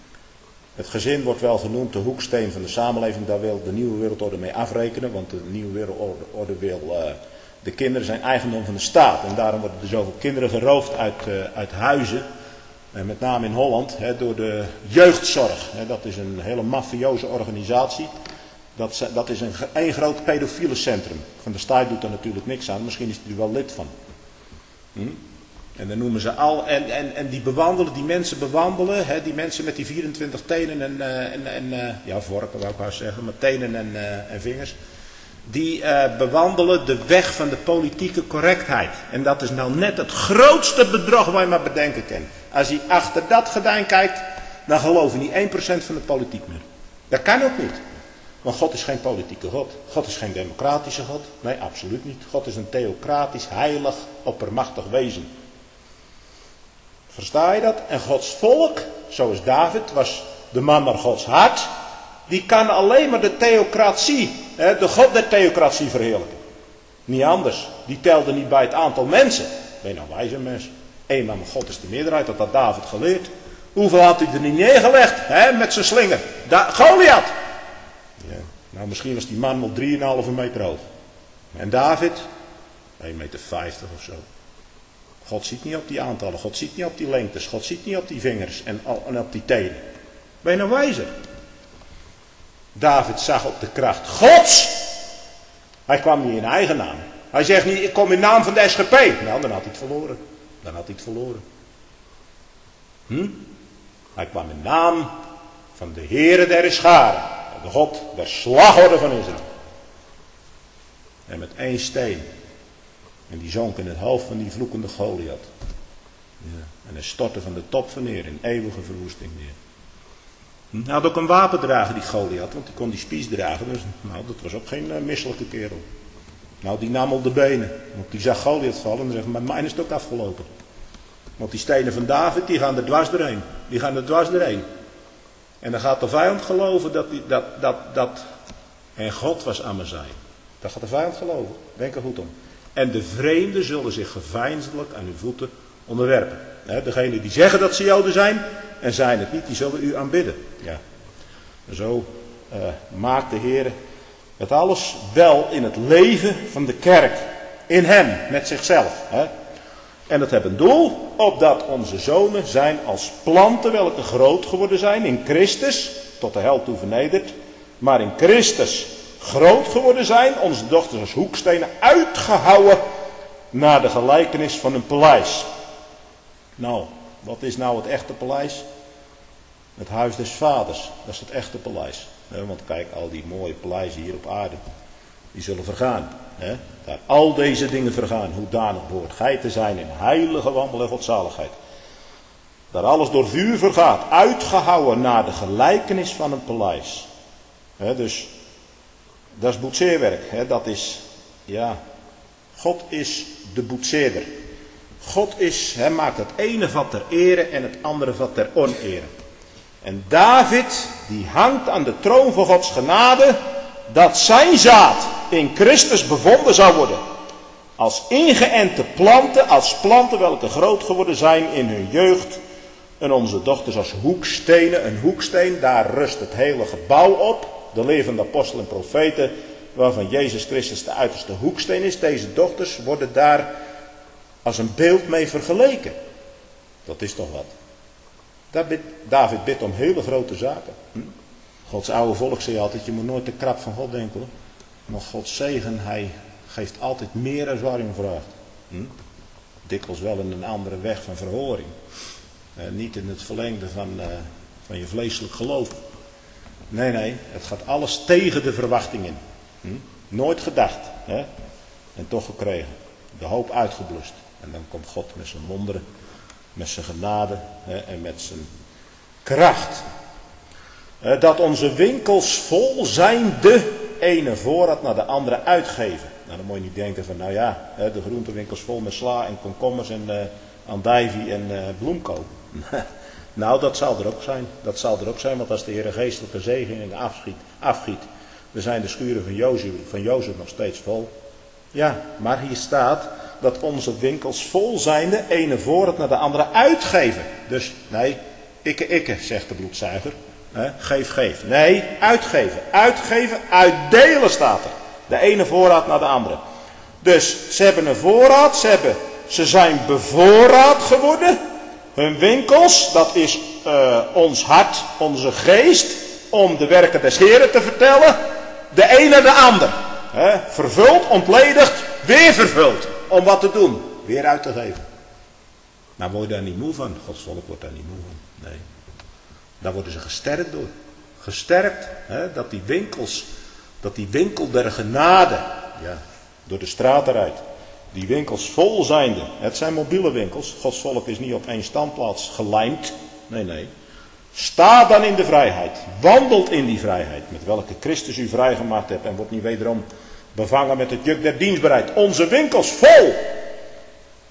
Het gezin wordt wel genoemd de hoeksteen van de samenleving. Daar wil de nieuwe wereldorde mee afrekenen. Want de nieuwe wereldorde wil... Uh, de kinderen zijn eigendom van de staat. En daarom worden er zoveel kinderen geroofd uit, uh, uit huizen. En met name in Holland hè, door de jeugdzorg. Hè, dat is een hele mafioze organisatie. Dat, dat is een één groot pedofiele centrum. Van de staat doet er natuurlijk niks aan. Misschien is hij er wel lid van. Hm? En dan noemen ze al. En, en, en die bewandelen, die mensen bewandelen. Hè, die mensen met die vierentwintig tenen en, uh, en, en uh, ja, vorken wou ik maar zeggen. Maar tenen en, uh, en vingers. Die uh, bewandelen de weg van de politieke correctheid. En dat is nou net het grootste bedrog waar je maar bedenken kan. Als je achter dat gordijn kijkt. Dan geloof je niet één procent van de politiek meer. Dat kan ook niet. Want God is geen politieke God. God is geen democratische God. Nee, absoluut niet. God is een theocratisch, heilig, oppermachtig wezen. Versta je dat? En Gods volk, zoals David, was de man naar Gods hart. Die kan alleen maar de theocratie, de God der theocratie verheerlijken. Niet anders. Die telde niet bij het aantal mensen. Ben je nou wijze mens? Eén man met God is de meerderheid, dat had David geleerd. Hoeveel had hij er niet neergelegd, hè, met zijn slinger? Da- Goliath! Ja, nou, misschien was die man wel drieënhalve meter hoog. En David, één meter vijftig of zo. God ziet niet op die aantallen, God ziet niet op die lengtes, God ziet niet op die vingers en, en op die tenen. Ben je nou wijzer? David zag op de kracht Gods. Hij kwam niet in eigen naam. Hij zegt niet, ik kom in naam van de S G P. Nou, dan had hij het verloren. Dan had hij het verloren. Hm? Hij kwam in naam van de Heere der Scharen. De God der slagorde van Israël. En met één steen. En die zonk in het hoofd van die vloekende Goliath. Ja. En hij stortte van de top van neer in eeuwige verwoesting neer. Hij had ook een wapen dragen, die Goliath, want die kon die spies dragen. Dus nou, dat was ook geen uh, misselijke kerel. Nou, die nam op de benen. Want die zag Goliath vallen en zegt, maar mijn is het ook afgelopen. Want die stenen van David, die gaan er dwars doorheen. Die gaan er dwars doorheen. En dan gaat de vijand geloven dat, die, dat, dat, dat... En God was aan mijn zij. Dat gaat de vijand geloven. Denk er goed om. En de vreemden zullen zich geveinsdelijk aan uw voeten onderwerpen. He, degenen die zeggen dat ze Joden zijn en zijn het niet, die zullen u aanbidden. Ja. Zo uh, maakt de Heer het alles wel in het leven van de kerk. In hem, met zichzelf. He. En dat heeft een doel, opdat onze zonen zijn als planten welke groot geworden zijn in Christus, tot de hel toe vernederd, maar in Christus groot geworden zijn, onze dochters als hoekstenen uitgehouwen naar de gelijkenis van een paleis. Nou, wat is nou het echte paleis? Het huis des vaders, dat is het echte paleis. Want kijk, al die mooie paleizen hier op aarde, die zullen vergaan. He? Daar al deze dingen vergaan, hoedanig behoort gij te zijn in heilige wandel en godzaligheid. Daar alles door vuur vergaat, uitgehouwen naar de gelijkenis van een paleis. He, dus, dat is boetseerwerk. He, dat is, ja, God is de boetseerder. God is, hij maakt het ene vat ter ere en het andere vat ter onere. En David, die hangt aan de troon van Gods genade, dat zijn zaad in Christus bevonden zou worden. Als ingeënte planten, als planten welke groot geworden zijn in hun jeugd. En onze dochters als hoekstenen, een hoeksteen, daar rust het hele gebouw op. De levende apostelen en profeten, waarvan Jezus Christus de uiterste hoeksteen is. Deze dochters worden daar als een beeld mee vergeleken. Dat is toch wat. David bidt om hele grote zaken. Hm? Gods oude volk zei altijd, je moet nooit te krap van God denken hoor. Maar Gods zegen, hij geeft altijd meer dan waar je hem vraagt. Hm? Dikwijls wel in een andere weg van verhoring. Eh, niet in het verlengde van, uh, van je vleeselijk geloof. Nee, nee, het gaat alles tegen de verwachting in. Hm? Nooit gedacht. Hè? En toch gekregen. De hoop uitgeblust. En dan komt God met zijn wonderen, met zijn genade hè, en met zijn kracht. Eh, dat onze winkels vol zijn, de ene voorraad naar de andere uitgeven. Nou, dan moet je niet denken van, nou ja, hè, de groentewinkels vol met sla en komkommers en uh, andijvie en uh, bloemkool. Nou, dat zal er ook zijn. Dat zal er ook zijn, want als de Heer geestelijke zegeningen afschiet, afgiet, dan zijn de schuren van Jozef, van Jozef nog steeds vol. Ja, maar hier staat dat onze winkels vol zijn, de ene voorraad naar de andere uitgeven. Dus, nee, ikke, ikke, zegt de bloedzuiger. He, geef, geef. Nee, uitgeven. Uitgeven, uitdelen staat er. De ene voorraad naar de andere. Dus, ze hebben een voorraad, ze, hebben, ze zijn bevoorraad geworden. Hun winkels, dat is uh, ons hart, onze geest, om de werken des Heren te vertellen. De ene naar de ander. He, vervuld, ontledigd, weer vervuld. Om wat te doen? Weer uit te geven. Nou, word je daar niet moe van? Gods volk wordt daar niet moe van. Nee. Daar worden ze gesterkt door. Gesterkt, hè, dat die winkels, dat die winkel der genade, ja, door de straat eruit, die winkels vol zijnde, het zijn mobiele winkels, Gods volk is niet op één standplaats gelijmd, nee, nee. Sta dan in de vrijheid, wandelt in die vrijheid, met welke Christus u vrijgemaakt hebt en wordt niet wederom bevangen met het juk der dienstbaarheid. Onze winkels vol.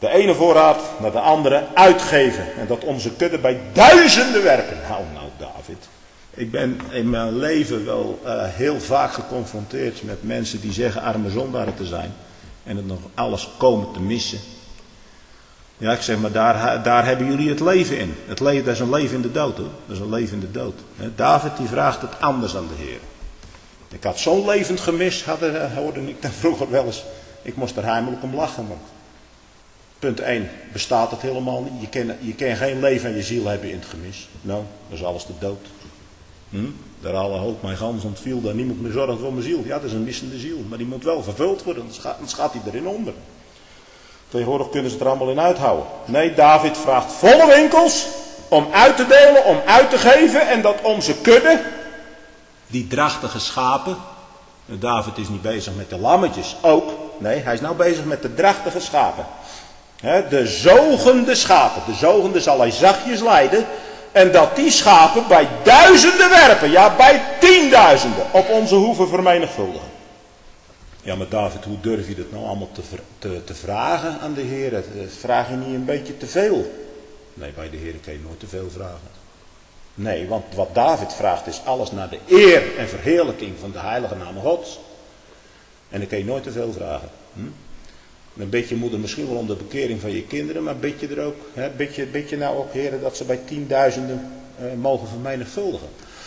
de ene voorraad naar de andere uitgeven. En dat onze kudde bij duizenden werpen. Nou, nou David. Ik ben in mijn leven wel uh, heel vaak geconfronteerd met mensen die zeggen arme zondaren te zijn. En het nog alles komen te missen. Ja, ik zeg maar, daar, daar hebben jullie het leven in. Het leven, dat is een leven in de dood hoor. Dat is een leven in de dood. David die vraagt het anders aan de Heer. Ik had zo'n levend gemis, had, hoorde ik dan vroeger wel eens. Ik moest er heimelijk om lachen. Want punt één, bestaat het helemaal niet. Je kan, je kan geen leven en je ziel hebben in het gemis. Nou, dat is alles de dood. Hm? Daar alle hoop mijn gans ontviel, daar niemand meer zorgt voor mijn ziel. Ja, dat is een missende ziel. Maar die moet wel vervuld worden, anders gaat, anders gaat hij erin onder. Tegenwoordig kunnen ze het er allemaal in uithouden. Nee, David vraagt volle winkels om uit te delen, om uit te geven. En dat onze kudde, die drachtige schapen. David is niet bezig met de lammetjes ook. Nee, hij is nou bezig met de drachtige schapen. He, de zogende schapen. De zogende zal hij zachtjes leiden. En dat die schapen bij duizenden werpen. Ja, bij tienduizenden op onze hoeven vermenigvuldigen. Ja, maar David, hoe durf je dat nou allemaal te, te, te vragen aan de Heer? Vraag je niet een beetje te veel? Nee, bij de Heer kan je nooit te veel vragen. Nee, want wat David vraagt is alles naar de eer en verheerlijking van de heilige naam Gods. En dan kan je nooit te veel vragen. Hm? Een beetje moeder misschien wel om de bekering van je kinderen, maar bid je er ook. Hè? Bid, je, bid je nou ook, heren, dat ze bij tienduizenden eh, mogen vermenigvuldigen.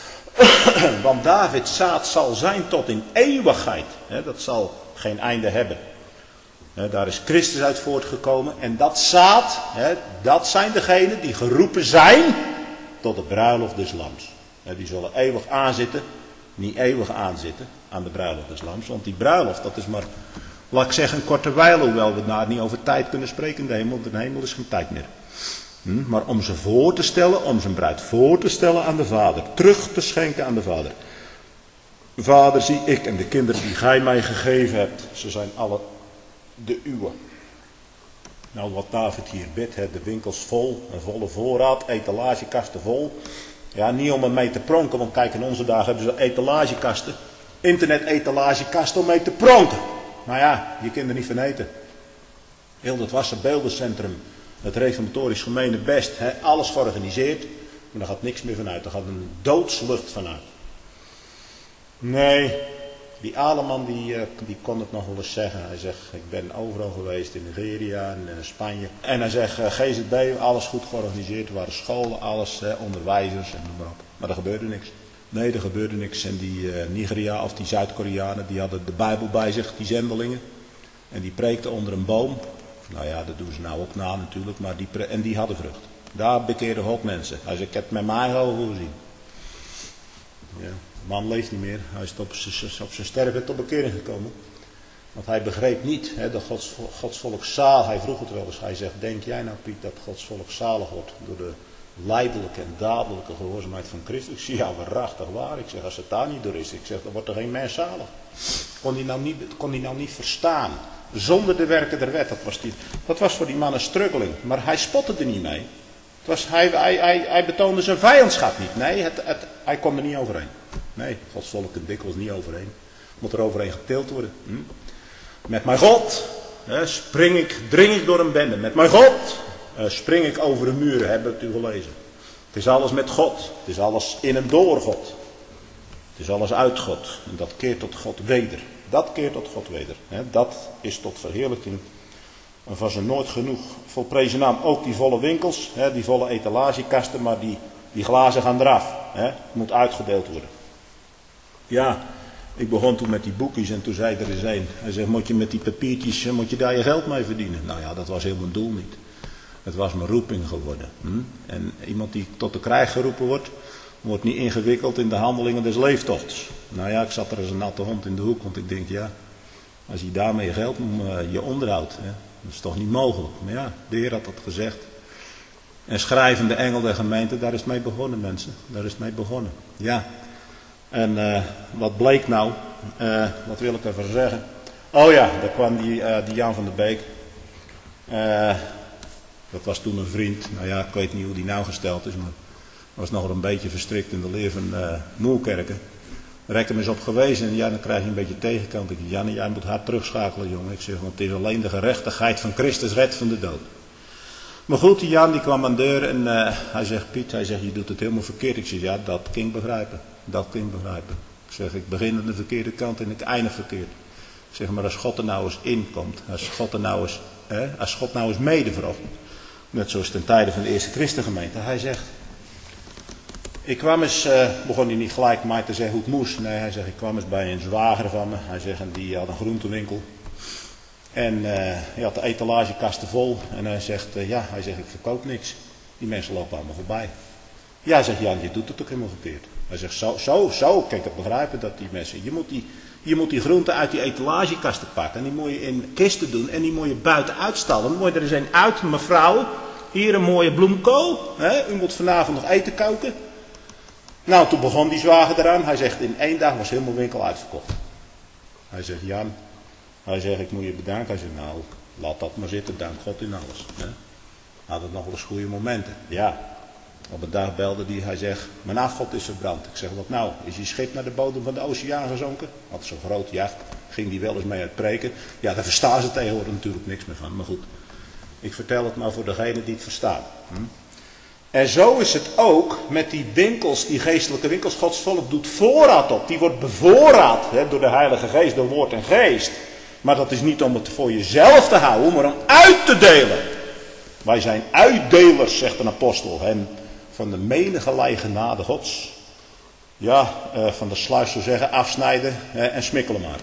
Want Davids zaad zal zijn tot in eeuwigheid. Hè? Dat zal geen einde hebben. Hè? Daar is Christus uit voortgekomen. En dat zaad, hè, dat zijn degenen die geroepen zijn tot de bruiloft des lams. Hè? Die zullen eeuwig aanzitten, niet eeuwig aanzitten aan de bruiloft des lams. Want die bruiloft, dat is maar, laat ik zeggen, een korte wijl. Hoewel we daar niet over tijd kunnen spreken in de hemel. De hemel is geen tijd meer. Hm, maar om ze voor te stellen, om zijn bruid voor te stellen aan de Vader. Terug te schenken aan de Vader. Vader, zie ik en de kinderen die gij mij gegeven hebt. Ze zijn alle de uwe. Nou, wat David hier bidt, hè, de winkels vol, een volle voorraad, etalagekasten vol. Ja, niet om ermee te pronken, want kijk, in onze dagen hebben ze etalagekasten. Internet-etalagekasten om mee te pronken. Maar ja, je kunt er niet van eten. Heel dat wassenbeeldencentrum. Het reformatorisch gemeenebest, hè, alles georganiseerd. Maar daar gaat niks meer vanuit. Er gaat een doodslucht vanuit. Nee, die Aleman die, die kon het nog wel eens zeggen. Hij zegt, ik ben overal geweest in Nigeria en in Spanje. En hij zegt, G Z B, alles goed georganiseerd. Er waren scholen, alles, hè, onderwijzers en noem maar op. Maar er gebeurde niks. Nee, er gebeurde niks. En die uh, Nigeria of die Zuid-Koreanen, die hadden de Bijbel bij zich, die zendelingen. En die preekten onder een boom. Nou ja, dat doen ze nou ook na natuurlijk, maar die pre- en die hadden vrucht. Daar bekeerde God mensen. Hij zei, ik heb het met mijn eigen ogen gezien. Ja, de man leeft niet meer. Hij is op zijn sterfbed tot bekering gekomen. Want hij begreep niet hè, dat Gods, Gods volk zalig. Hij vroeg het wel eens. Hij zegt, denk jij nou Piet dat Gods volk zalig wordt door de lijdelijke en dadelijke gehoorzaamheid van Christus? Ik zeg, ja, waarachtig waar. Ik zeg, als het daar niet door is, ik zeg, dan wordt er geen mens zalig. Kon hij nou niet, kon hij nou niet verstaan. Zonder de werken der wet. Dat was, die, dat was voor die man een struggeling. Maar hij spotte er niet mee. Het was, hij, hij, hij, hij betoonde zijn vijandschap niet. Nee, het, het, hij kon er niet overheen. Nee, Gods volk er dikwijls niet overheen. Moet er overheen geteeld worden. Hm? Met mijn God hè, spring ik, dring ik door een bende. Met mijn God uh, spring ik over de muren. Hebben we het u gelezen. Het is alles met God. Het is alles in en door God. Het is alles uit God. En dat keert tot God weder. Dat keert tot God weder. Hè. Dat is tot verheerlijking van zijn nooit genoeg. Volprezen naam ook die volle winkels. Hè, die volle etalagekasten. Maar die, die glazen gaan eraf. Hè. Het moet uitgedeeld worden. Ja, ik begon toen met die boekjes en toen zei er eens een. Hij zegt, moet je met die papiertjes, moet je daar je geld mee verdienen? Nou ja, dat was heel mijn doel niet. Het was mijn roeping geworden. Hm? En iemand die tot de krijg geroepen wordt, wordt niet ingewikkeld in de handelingen des leeftochts. Nou ja, ik zat er als een natte hond in de hoek, want ik denk, ja, als je daarmee je geld, uh, je onderhoudt, hè, dat is toch niet mogelijk. Maar ja, de Heer had dat gezegd. En schrijvende engel der gemeente, daar is het mee begonnen, mensen. Daar is het mee begonnen. Ja. En uh, wat bleek nou? Uh, wat wil ik ervan zeggen? Oh ja, daar kwam die, uh, die Jan van der Beek. Uh, dat was toen een vriend. Nou ja, ik weet niet hoe die nou gesteld is, maar was nog een beetje verstrikt in de leer van uh, Moerkerken. Daar heb ik hem eens op gewezen en ja, dan krijg je een beetje tegenkant. Ik zeg, Janne, jij moet hard terugschakelen, jongen. Ik zeg, want het is alleen de gerechtigheid van Christus redt van de dood. Maar goed, die Jan die kwam aan de deur en uh, hij zegt, Piet, hij zegt, je doet het helemaal verkeerd. Ik zeg, ja, dat kan ik begrijpen. Dat kan ik begrijpen. Ik zeg, ik begin aan de verkeerde kant en ik eindig verkeerd. Ik zeg, maar als God er nou eens in komt, als God er nou eens, hè, als God nou eens medevrocht, net zoals ten tijde van de eerste christengemeente, hij zegt, ik kwam eens, uh, begon hij niet gelijk mij te zeggen hoe het moest. Nee, hij zegt, ik kwam eens bij een zwager van me. Hij zegt, en die had een groentewinkel. En uh, hij had de etalagekasten vol. En hij zegt, uh, ja, hij zegt, ik verkoop niks. Die mensen lopen allemaal voorbij. Ja, zegt Jan, je doet het ook helemaal verkeerd. Hij zegt, zo, zo, zo, kan ik het begrijpen dat die mensen, je moet die, je moet die groenten uit die etalagekasten pakken. En die moet je in kisten doen en die moet je buiten uitstallen. Dan moet je er eens een uit, mevrouw. Hier een mooie bloemkool. Hè? U moet vanavond nog eten koken. Nou, toen begon die zwager eraan. Hij zegt, in één dag was heel mijn winkel uitverkocht. Hij zegt, Jan, hij zegt, ik moet je bedanken. Hij zegt, nou, laat dat maar zitten, dank God in alles. Hè? Had het nog wel eens goede momenten. Ja, op een dag belde hij, hij zegt, mijn afgod is verbrand. Ik zeg, wat nou, is je schip naar de bodem van de oceaan gezonken? Had zo'n groot jacht, ging die wel eens mee uitpreken. Ja, daar verstaan ze tegenwoordig natuurlijk niks meer van, maar goed. Ik vertel het maar voor degene die het verstaan. Hm? En zo is het ook met die winkels, die geestelijke winkels. Gods volk doet voorraad op. Die wordt bevoorraad hè, door de Heilige Geest, door woord en geest. Maar dat is niet om het voor jezelf te houden, maar om uit te delen. Wij zijn uitdelers, zegt een apostel. En van de menige genade Gods. Ja, uh, van de sluis zou zeggen, afsnijden uh, en smikkelen maar.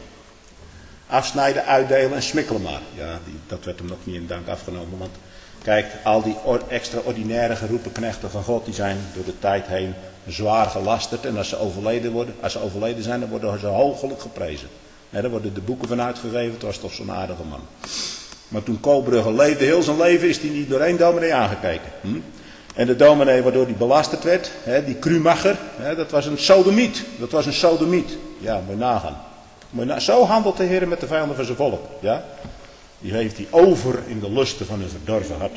Afsnijden, uitdelen en smikkelen maar. Ja, die, dat werd hem nog niet in dank afgenomen, want... Kijk, al die extraordinaire geroepen knechten van God, die zijn door de tijd heen zwaar gelasterd. En als ze overleden worden, als ze overleden zijn, dan worden ze hoogelijk geprezen. He, daar worden de boeken van uitgegeven, het was toch zo'n aardige man. Maar toen Koolbrugge leefde, heel zijn leven, is hij niet door één dominee aangekeken. Hm? En de dominee waardoor hij belasterd werd, he, die Krumacher, he, dat was een sodomiet. Dat was een sodomiet. Ja, moet je nagaan. Moet je na... Zo handelt de Heer met de vijanden van zijn volk. Ja? Die heeft hij over in de lusten van een verdorven hart.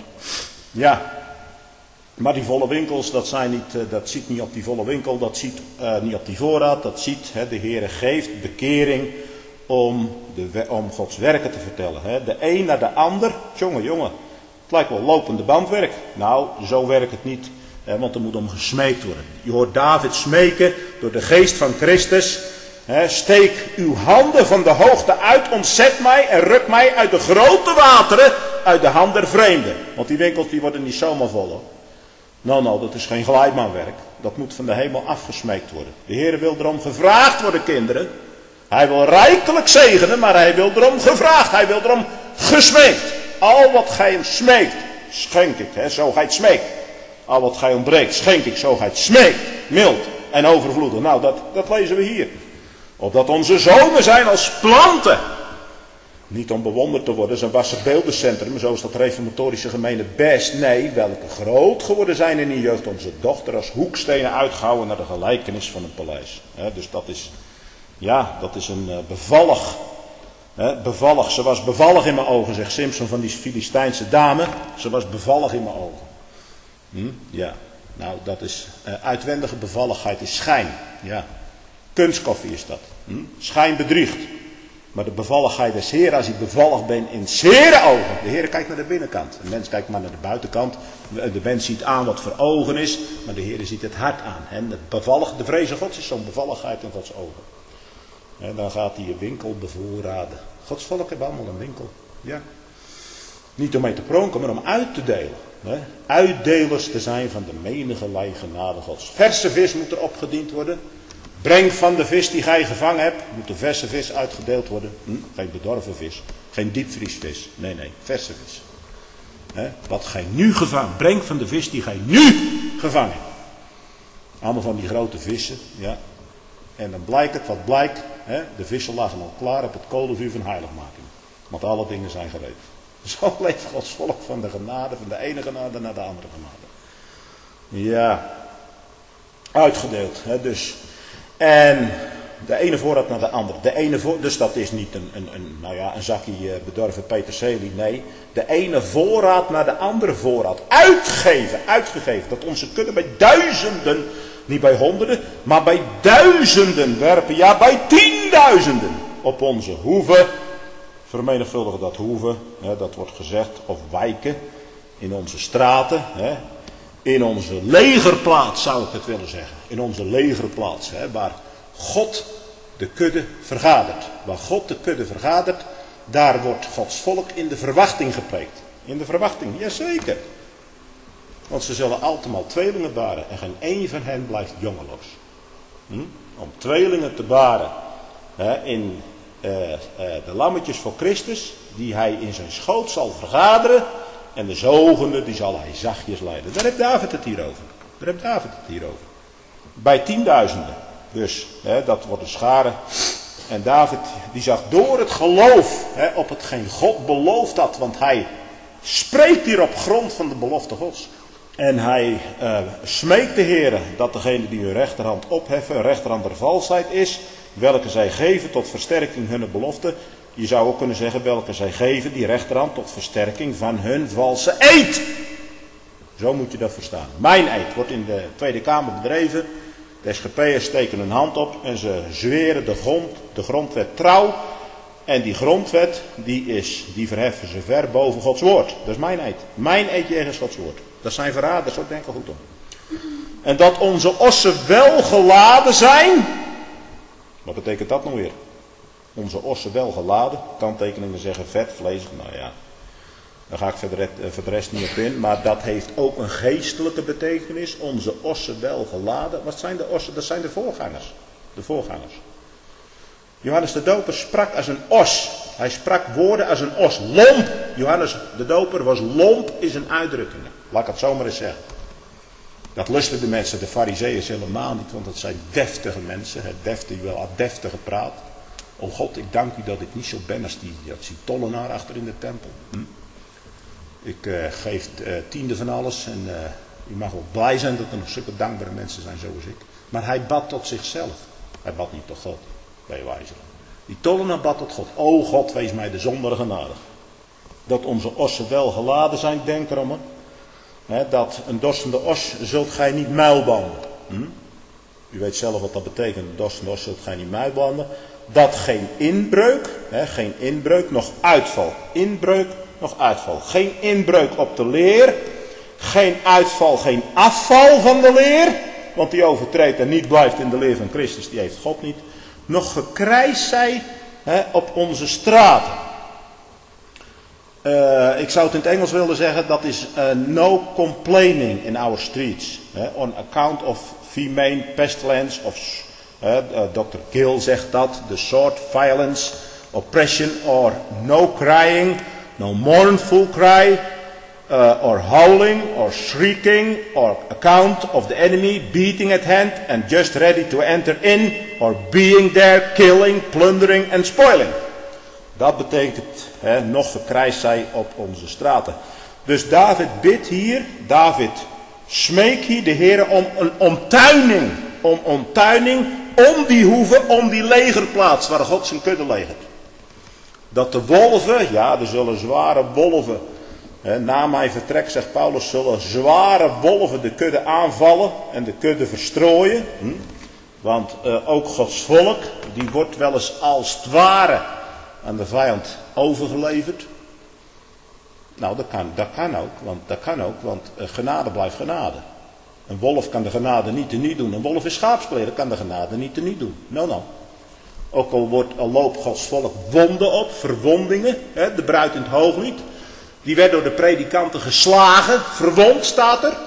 Ja, maar die volle winkels, dat, zijn niet, uh, dat ziet niet op die volle winkel, dat ziet uh, niet op die voorraad, dat ziet, hè, de Heer geeft bekering om, de, om Gods werken te vertellen. Hè. De een naar de ander, jongen, jongen, het lijkt wel lopende bandwerk. Nou, zo werkt het niet, hè, want er moet om gesmeekt worden. Je hoort David smeken door de geest van Christus. He, steek uw handen van de hoogte uit, ontzet mij en ruk mij uit de grote wateren, uit de hand der vreemden. Want die winkels die worden niet zomaar vol hoor. Nou, nou, dat is geen glijbaanwerk. Dat moet van de hemel afgesmeekt worden. De Heer wil erom gevraagd worden, kinderen. Hij wil rijkelijk zegenen, maar hij wil erom gevraagd. Hij wil erom gesmeekt. Al wat gij hem smeekt, schenk ik, he, zo gij het smeekt. Al wat gij ontbreekt, schenk ik, zo gij het smeekt. Mild en overvloedig. Nou, dat, dat lezen we hier. Opdat onze zonen zijn als planten. Niet om bewonderd te worden, zo'n wassenbeeldencentrum, zoals dat reformatorische gemeente best. Nee, welke groot geworden zijn in die jeugd. Onze dochter als hoekstenen uitgehouwen naar de gelijkenis van een paleis. He, dus dat is, ja, dat is een uh, bevallig. He, bevallig. Ze was bevallig in mijn ogen, zegt Simpson van die Filistijnse dame. Ze was bevallig in mijn ogen. Hm? Ja, nou dat is, uh, uitwendige bevalligheid is schijn. Ja. Kunstkoffie is dat. Hm? Schijn bedriegt. Maar de bevalligheid des Heer, als ik bevallig ben in zere ogen. De Heer kijkt naar de binnenkant. De mens kijkt maar naar de buitenkant. De mens ziet aan wat voor ogen is. Maar de Heer ziet het hart aan. En het bevallig, de vreze Gods is zo'n bevalligheid in Gods ogen. En dan gaat hij je winkel bevoorraden. Gods volk heeft allemaal een winkel. Ja. Niet om mee te pronken, maar om uit te delen. Hè? Uitdelers te zijn van de menige genade Gods. Verse vis moet er opgediend worden. Breng van de vis die gij gevangen hebt, moet de verse vis uitgedeeld worden. Hm? Geen bedorven vis, geen diepvriesvis. Nee, nee, verse vis. He? Wat gij nu gevangen, breng van de vis die gij nu gevangen hebt. Allemaal van die grote vissen, ja. En dan blijkt het, wat blijkt, he? De vissen lagen al klaar op het kolenvuur van heiligmaking. Want alle dingen zijn gereed. Zo leeft Gods volk van de genade, van de ene genade naar de andere genade. Ja, uitgedeeld, he? Dus... En de ene voorraad naar de andere. De ene voor, dus dat is niet een, een, een, nou ja, een zakje bedorven peterselie. Nee, de ene voorraad naar de andere voorraad. Uitgeven, uitgegeven. Dat onze kudde bij duizenden niet bij honderden, maar bij duizenden werpen, ja bij tienduizenden op onze hoeven. Vermenigvuldigen dat hoeven, hè, dat wordt gezegd, of wijken, in onze straten, hè, in onze legerplaats zou ik het willen zeggen. In onze legerplaats, hè, waar God de kudde vergadert. Waar God de kudde vergadert, daar wordt Gods volk in de verwachting gepreekt. In de verwachting, jazeker. Want ze zullen altemaal tweelingen baren en geen één van hen blijft jongeloos. Hm? Om tweelingen te baren hè, in uh, uh, de lammetjes voor Christus, die hij in zijn schoot zal vergaderen. En de zogende, die zal hij zachtjes leiden. Daar heeft David het hier over. Daar heeft David het hier over. Bij tienduizenden. Dus, hè, dat wordt een schare. En David, die zag door het geloof hè, op hetgeen God beloofd had. Want hij spreekt hier op grond van de belofte Gods. En hij uh, smeekt de Heere dat degene die hun rechterhand opheffen, een rechterhand der valsheid is. Welke zij geven tot versterking hun belofte. Je zou ook kunnen zeggen welke zij geven, die rechterhand, tot versterking van hun valse eed. Zo moet je dat verstaan. Mijn eed wordt in de Tweede Kamer bedreven. De S G P'ers steken hun hand op en ze zweren de, grond, de grondwet trouw. En die grondwet, die, is, die verheffen ze ver boven Gods woord. Dat is mijn eed. Mijn eed jegens Gods woord. Dat zijn verraders, zo denk ik goed om. En dat onze ossen wel geladen zijn. Wat betekent dat nou weer? Onze ossen wel geladen. Kanttekeningen zeggen vet, vleesig. Nou ja, daar ga ik verder, voor de rest niet op in. Maar dat heeft ook een geestelijke betekenis. Onze ossen wel geladen. Wat zijn de ossen? Dat zijn de voorgangers. De voorgangers. Johannes de Doper sprak als een os. Hij sprak woorden als een os. Lomp. Johannes de Doper was lomp in zijn uitdrukkingen. Laat ik het zomaar eens zeggen. Dat lusten de mensen, de farizeeën helemaal niet. Want dat zijn deftige mensen. Het deftige, wel deftige praat. O God, ik dank u dat ik niet zo ben als die, als die tollenaar achter in de tempel. Hm? Ik uh, geef uh, tiende van alles. En uh, u mag wel blij zijn dat er nog zulke dankbare mensen zijn zoals ik. Maar hij bad tot zichzelf. Hij bad niet tot God. Bij wijze van. Die tollenaar bad tot God. O God, wees mij de zondige genadig. Dat onze ossen wel geladen zijn, denk erom. Hè, dat een dorstende os zult gij niet muilbanden. Hm? U weet zelf wat dat betekent. Een dorstende os zult gij niet muilbanden. Dat geen inbreuk, hè, geen inbreuk, nog uitval. Inbreuk, nog uitval. Geen inbreuk op de leer. Geen uitval, geen afval van de leer. Want die overtreedt en niet blijft in de leer van Christus, die heeft God niet. Nog gekrijs zij hè, op onze straten. Uh, ik zou het in het Engels willen zeggen, dat is uh, no complaining in our streets. Hè, on account of female pestilence of... Uh, uh, dokter Gill zegt dat, the sword, violence, oppression, or no crying, no mournful cry, uh, or howling, or shrieking, or account of the enemy beating at hand and just ready to enter in, or being there, killing, plundering and spoiling. Dat betekent, hè, nog gekrijs zij op onze straten. Dus David bidt hier, David smeekt hier de Heer om een omtuining, om omtuining, om die hoeve, om die legerplaats waar God zijn kudde legert. Dat de wolven, ja, er zullen zware wolven, hè, na mijn vertrek, zegt Paulus, zullen zware wolven de kudde aanvallen en de kudde verstrooien. Hm? Want uh, ook Gods volk, die wordt wel eens als het ware aan de vijand overgeleverd. Nou, dat kan, dat kan ook, want, dat kan ook, want uh, genade blijft genade. Een wolf kan de genade niet teniet doen. Een wolf is schaapskleder, kan de genade niet teniet doen. Nou, nou. Ook al, wordt, al loopt Gods volk wonden op, verwondingen. Hè, de bruid in het hooglied. Die werd door de predikanten geslagen, verwond staat er.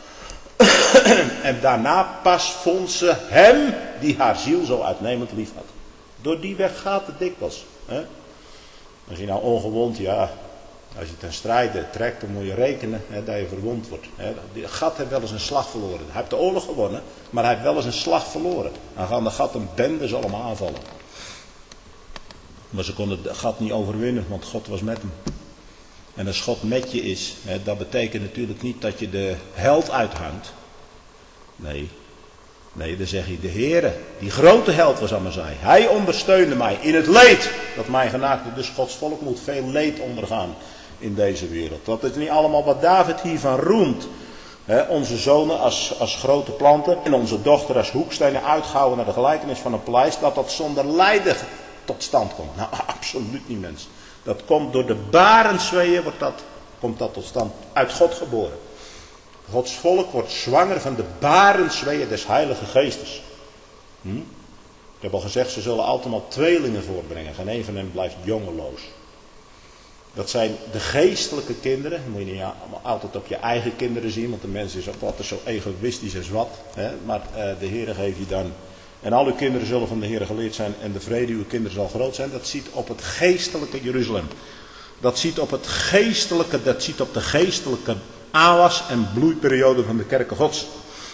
En daarna pas vond ze hem die haar ziel zo uitnemend lief had. Door die weg gaat het dikwijls. Hè. Als je nou ongewond, ja... Als je ten strijde trekt, dan moet je rekenen hè, dat je verwond wordt. Hè. De Gat heeft wel eens een slag verloren. Hij heeft de oorlog gewonnen, maar hij heeft wel eens een slag verloren. Dan gaan de Gat een bende ze allemaal aanvallen. Maar ze konden het Gat niet overwinnen, want God was met hem. En als God met je is, hè, dat betekent natuurlijk niet dat je de held uithangt. Nee, nee, dan zeg je de Heere, die grote held was aan mijn zij. Hij ondersteunde mij in het leed dat mij genaakte. Dus Gods volk moet veel leed ondergaan in deze wereld. Dat is niet allemaal wat David hiervan roemt. He, onze zonen als, als grote planten en onze dochter als hoekstenen uitgouwen naar de gelijkenis van een paleis, dat dat zonder lijden tot stand komt. Nou, absoluut niet, mens. Dat komt door de barensweeën, wordt dat, komt dat tot stand, uit God geboren. Gods volk wordt zwanger van de barensweeën des Heilige Geestes. Hm? Ik heb al gezegd, ze zullen altijd maar tweelingen voortbrengen. Geen een van hen blijft jongeloos. Dat zijn de geestelijke kinderen. Dat moet je niet altijd op je eigen kinderen zien. Want de mens is ook altijd zo egoïstisch als wat. Hè? Maar uh, de Heere geeft je dan. En al uw kinderen zullen van de Heere geleerd zijn. En de vrede uw kinderen zal groot zijn. Dat ziet op het geestelijke Jeruzalem. Dat ziet op het geestelijke. Dat ziet op de geestelijke aanwas en bloeiperiode van de kerken Gods.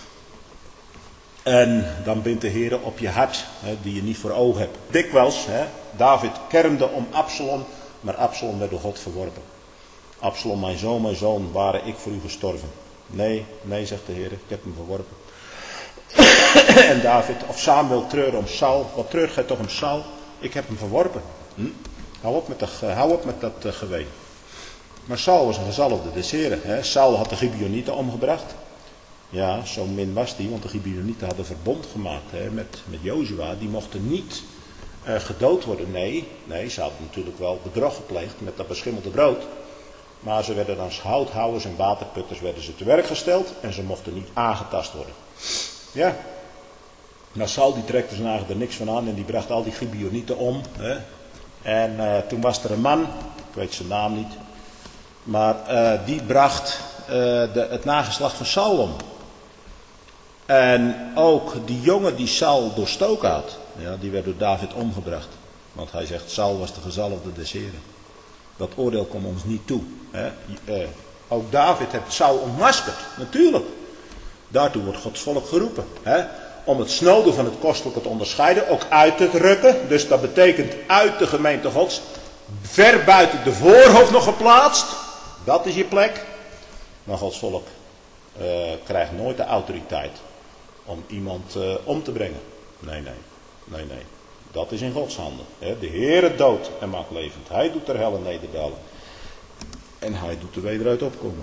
En dan bindt de Heere op je hart. Hè, die je niet voor ogen hebt. Dikwijls. Hè, David kermde om Absalom. Maar Absalom werd door God verworpen. Absalom, mijn zoon, mijn zoon, ware ik voor u gestorven. Nee, nee, zegt de Heer, ik heb hem verworpen. En David, of Samuel treurde om Saul. Wat treurt gij toch om Saul? Ik heb hem verworpen. Hm? Hou op met dat, hou op met dat uh, geween. Maar Saul was een gezalfde des Heren. Hè? Saul had de Gibeonieten omgebracht. Ja, zo min was die, want de Gibeonieten hadden verbond gemaakt hè, met, met Jozua. Die mochten niet Uh, gedood worden. Nee, nee, ze hadden natuurlijk wel bedrog gepleegd met dat beschimmelde brood. Maar ze werden als houthouders en waterputters werden ze te werk gesteld en ze mochten niet aangetast worden. Ja. Nou, Saul die trekte zijn eigen er niks van aan en die bracht al die Gibeonieten om. Hè. En uh, toen was er een man, ik weet zijn naam niet, maar uh, die bracht uh, de, het nageslacht van Saul om. En ook die jongen die Saul doorstoken had, ja, die werd door David omgebracht. Want hij zegt, Saul was de gezalfde des Heren. Dat oordeel komt ons niet toe. Hè. Uh, ook David heeft Saul ontmaskerd, natuurlijk. Daartoe wordt Gods volk geroepen. Hè. Om het snode van het kostelijke te onderscheiden, ook uit te rukken. Dus dat betekent uit de gemeente Gods, ver buiten de voorhoofd nog geplaatst. Dat is je plek. Maar Gods volk uh, krijgt nooit de autoriteit om iemand uh, om te brengen. Nee, nee, nee, nee. Dat is in Gods handen. Hè. De Heere doodt en maakt levend. Hij doet er hel en nederdalen. En hij doet er wederuit opkomen.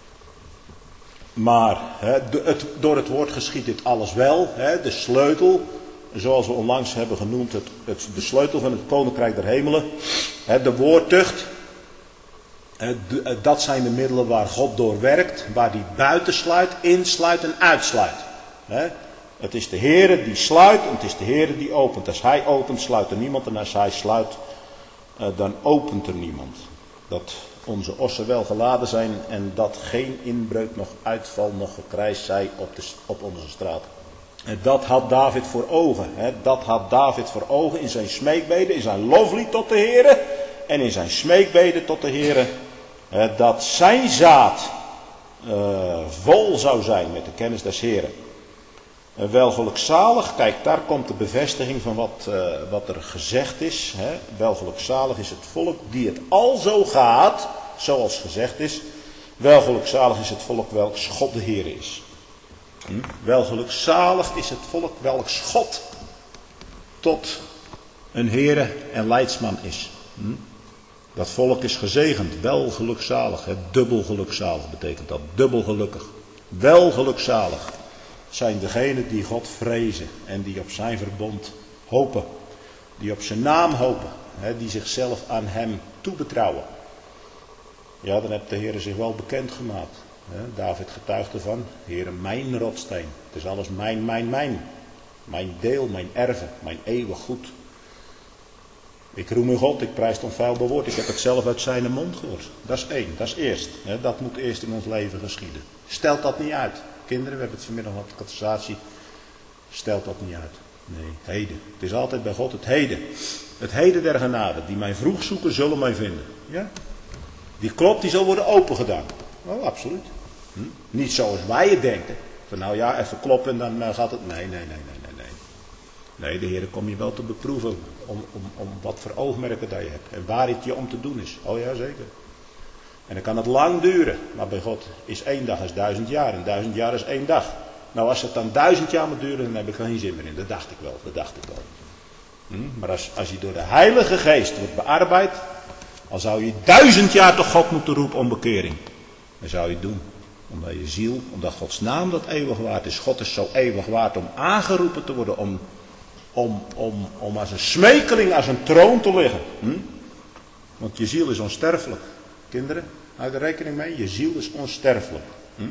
Maar hè, de, het, door het woord geschiet dit alles wel. Hè, de sleutel, zoals we onlangs hebben genoemd, het, het, de sleutel van het koninkrijk der hemelen. Hè, de woordtucht. Hè, de, dat zijn de middelen waar God door werkt. Waar hij buitensluit, insluit en uitsluit. Hè. Het is de Heere die sluit en het is de Heere die opent. Als hij opent, sluit er niemand. En als hij sluit, uh, dan opent er niemand. Dat onze ossen wel geladen zijn en dat geen inbreuk, nog uitval, nog gekrijs zij op, de, op onze straat. En dat had David voor ogen. Hè. Dat had David voor ogen in zijn smeekbeden, in zijn loflied tot de Heere. En in zijn smeekbeden tot de Heere. Hè, dat zijn zaad uh, vol zou zijn met de kennis des Heeren. Welgelukzalig, kijk, daar komt de bevestiging van wat, uh, wat er gezegd is. Hè. Welgelukzalig is het volk die het al zo gaat, zoals gezegd is. Welgelukzalig is het volk welks God de Heer is. Hm? Welgelukzalig is het volk welks God tot een Heere en leidsman is. Hm? Dat volk is gezegend, welgelukzalig, hè. Dubbel gelukzalig betekent dat, dubbel gelukkig. Welgelukzalig zijn degenen die God vrezen en die op zijn verbond hopen. Die op zijn naam hopen. Hè, die zichzelf aan hem toebetrouwen. Ja, dan heeft de Heer zich wel bekend gemaakt. Hè, David getuigt ervan. Heere, mijn rotsteen. Het is alles mijn, mijn, mijn. Mijn deel, mijn erven, mijn eeuwig goed. Ik roem u God, ik prijs het onfeilbaar woord. Ik heb het zelf uit zijn mond gehoord. Dat is één, dat is eerst. Hè, dat moet eerst in ons leven geschieden. Stelt dat niet uit. Kinderen, we hebben het vanmiddag op de catechisatie. Stelt dat niet uit. Nee, heden. Het is altijd bij God het heden. Het heden der genade. Die mij vroeg zoeken, zullen mij vinden. Ja? Die klopt, die zal worden opengedaan. Oh, absoluut. Hm? Niet zoals wij het denken. Van nou ja, even kloppen en dan uh, gaat het. Nee, nee, nee, nee, nee, nee. Nee, de Heer kom je wel te beproeven. Om, om, om wat voor oogmerken dat je hebt. En waar het je om te doen is. Oh ja, zeker. En dan kan het lang duren. Maar bij God is één dag als duizend jaar. En duizend jaar is één dag. Nou, als het dan duizend jaar moet duren, dan heb ik er geen zin meer in. Dat dacht ik wel. Dat dacht ik wel. Hm? Maar als, als je door de Heilige Geest wordt bearbeid, dan zou je duizend jaar toch God moeten roepen om bekering. Dan zou je het doen. Omdat je ziel, omdat Gods naam dat eeuwig waard is. God is zo eeuwig waard om aangeroepen te worden. Om, om, om, om als een smekeling, als een troon te liggen. Hm? Want je ziel is onsterfelijk. Kinderen, houd er rekening mee. Je ziel is onsterfelijk. Hm?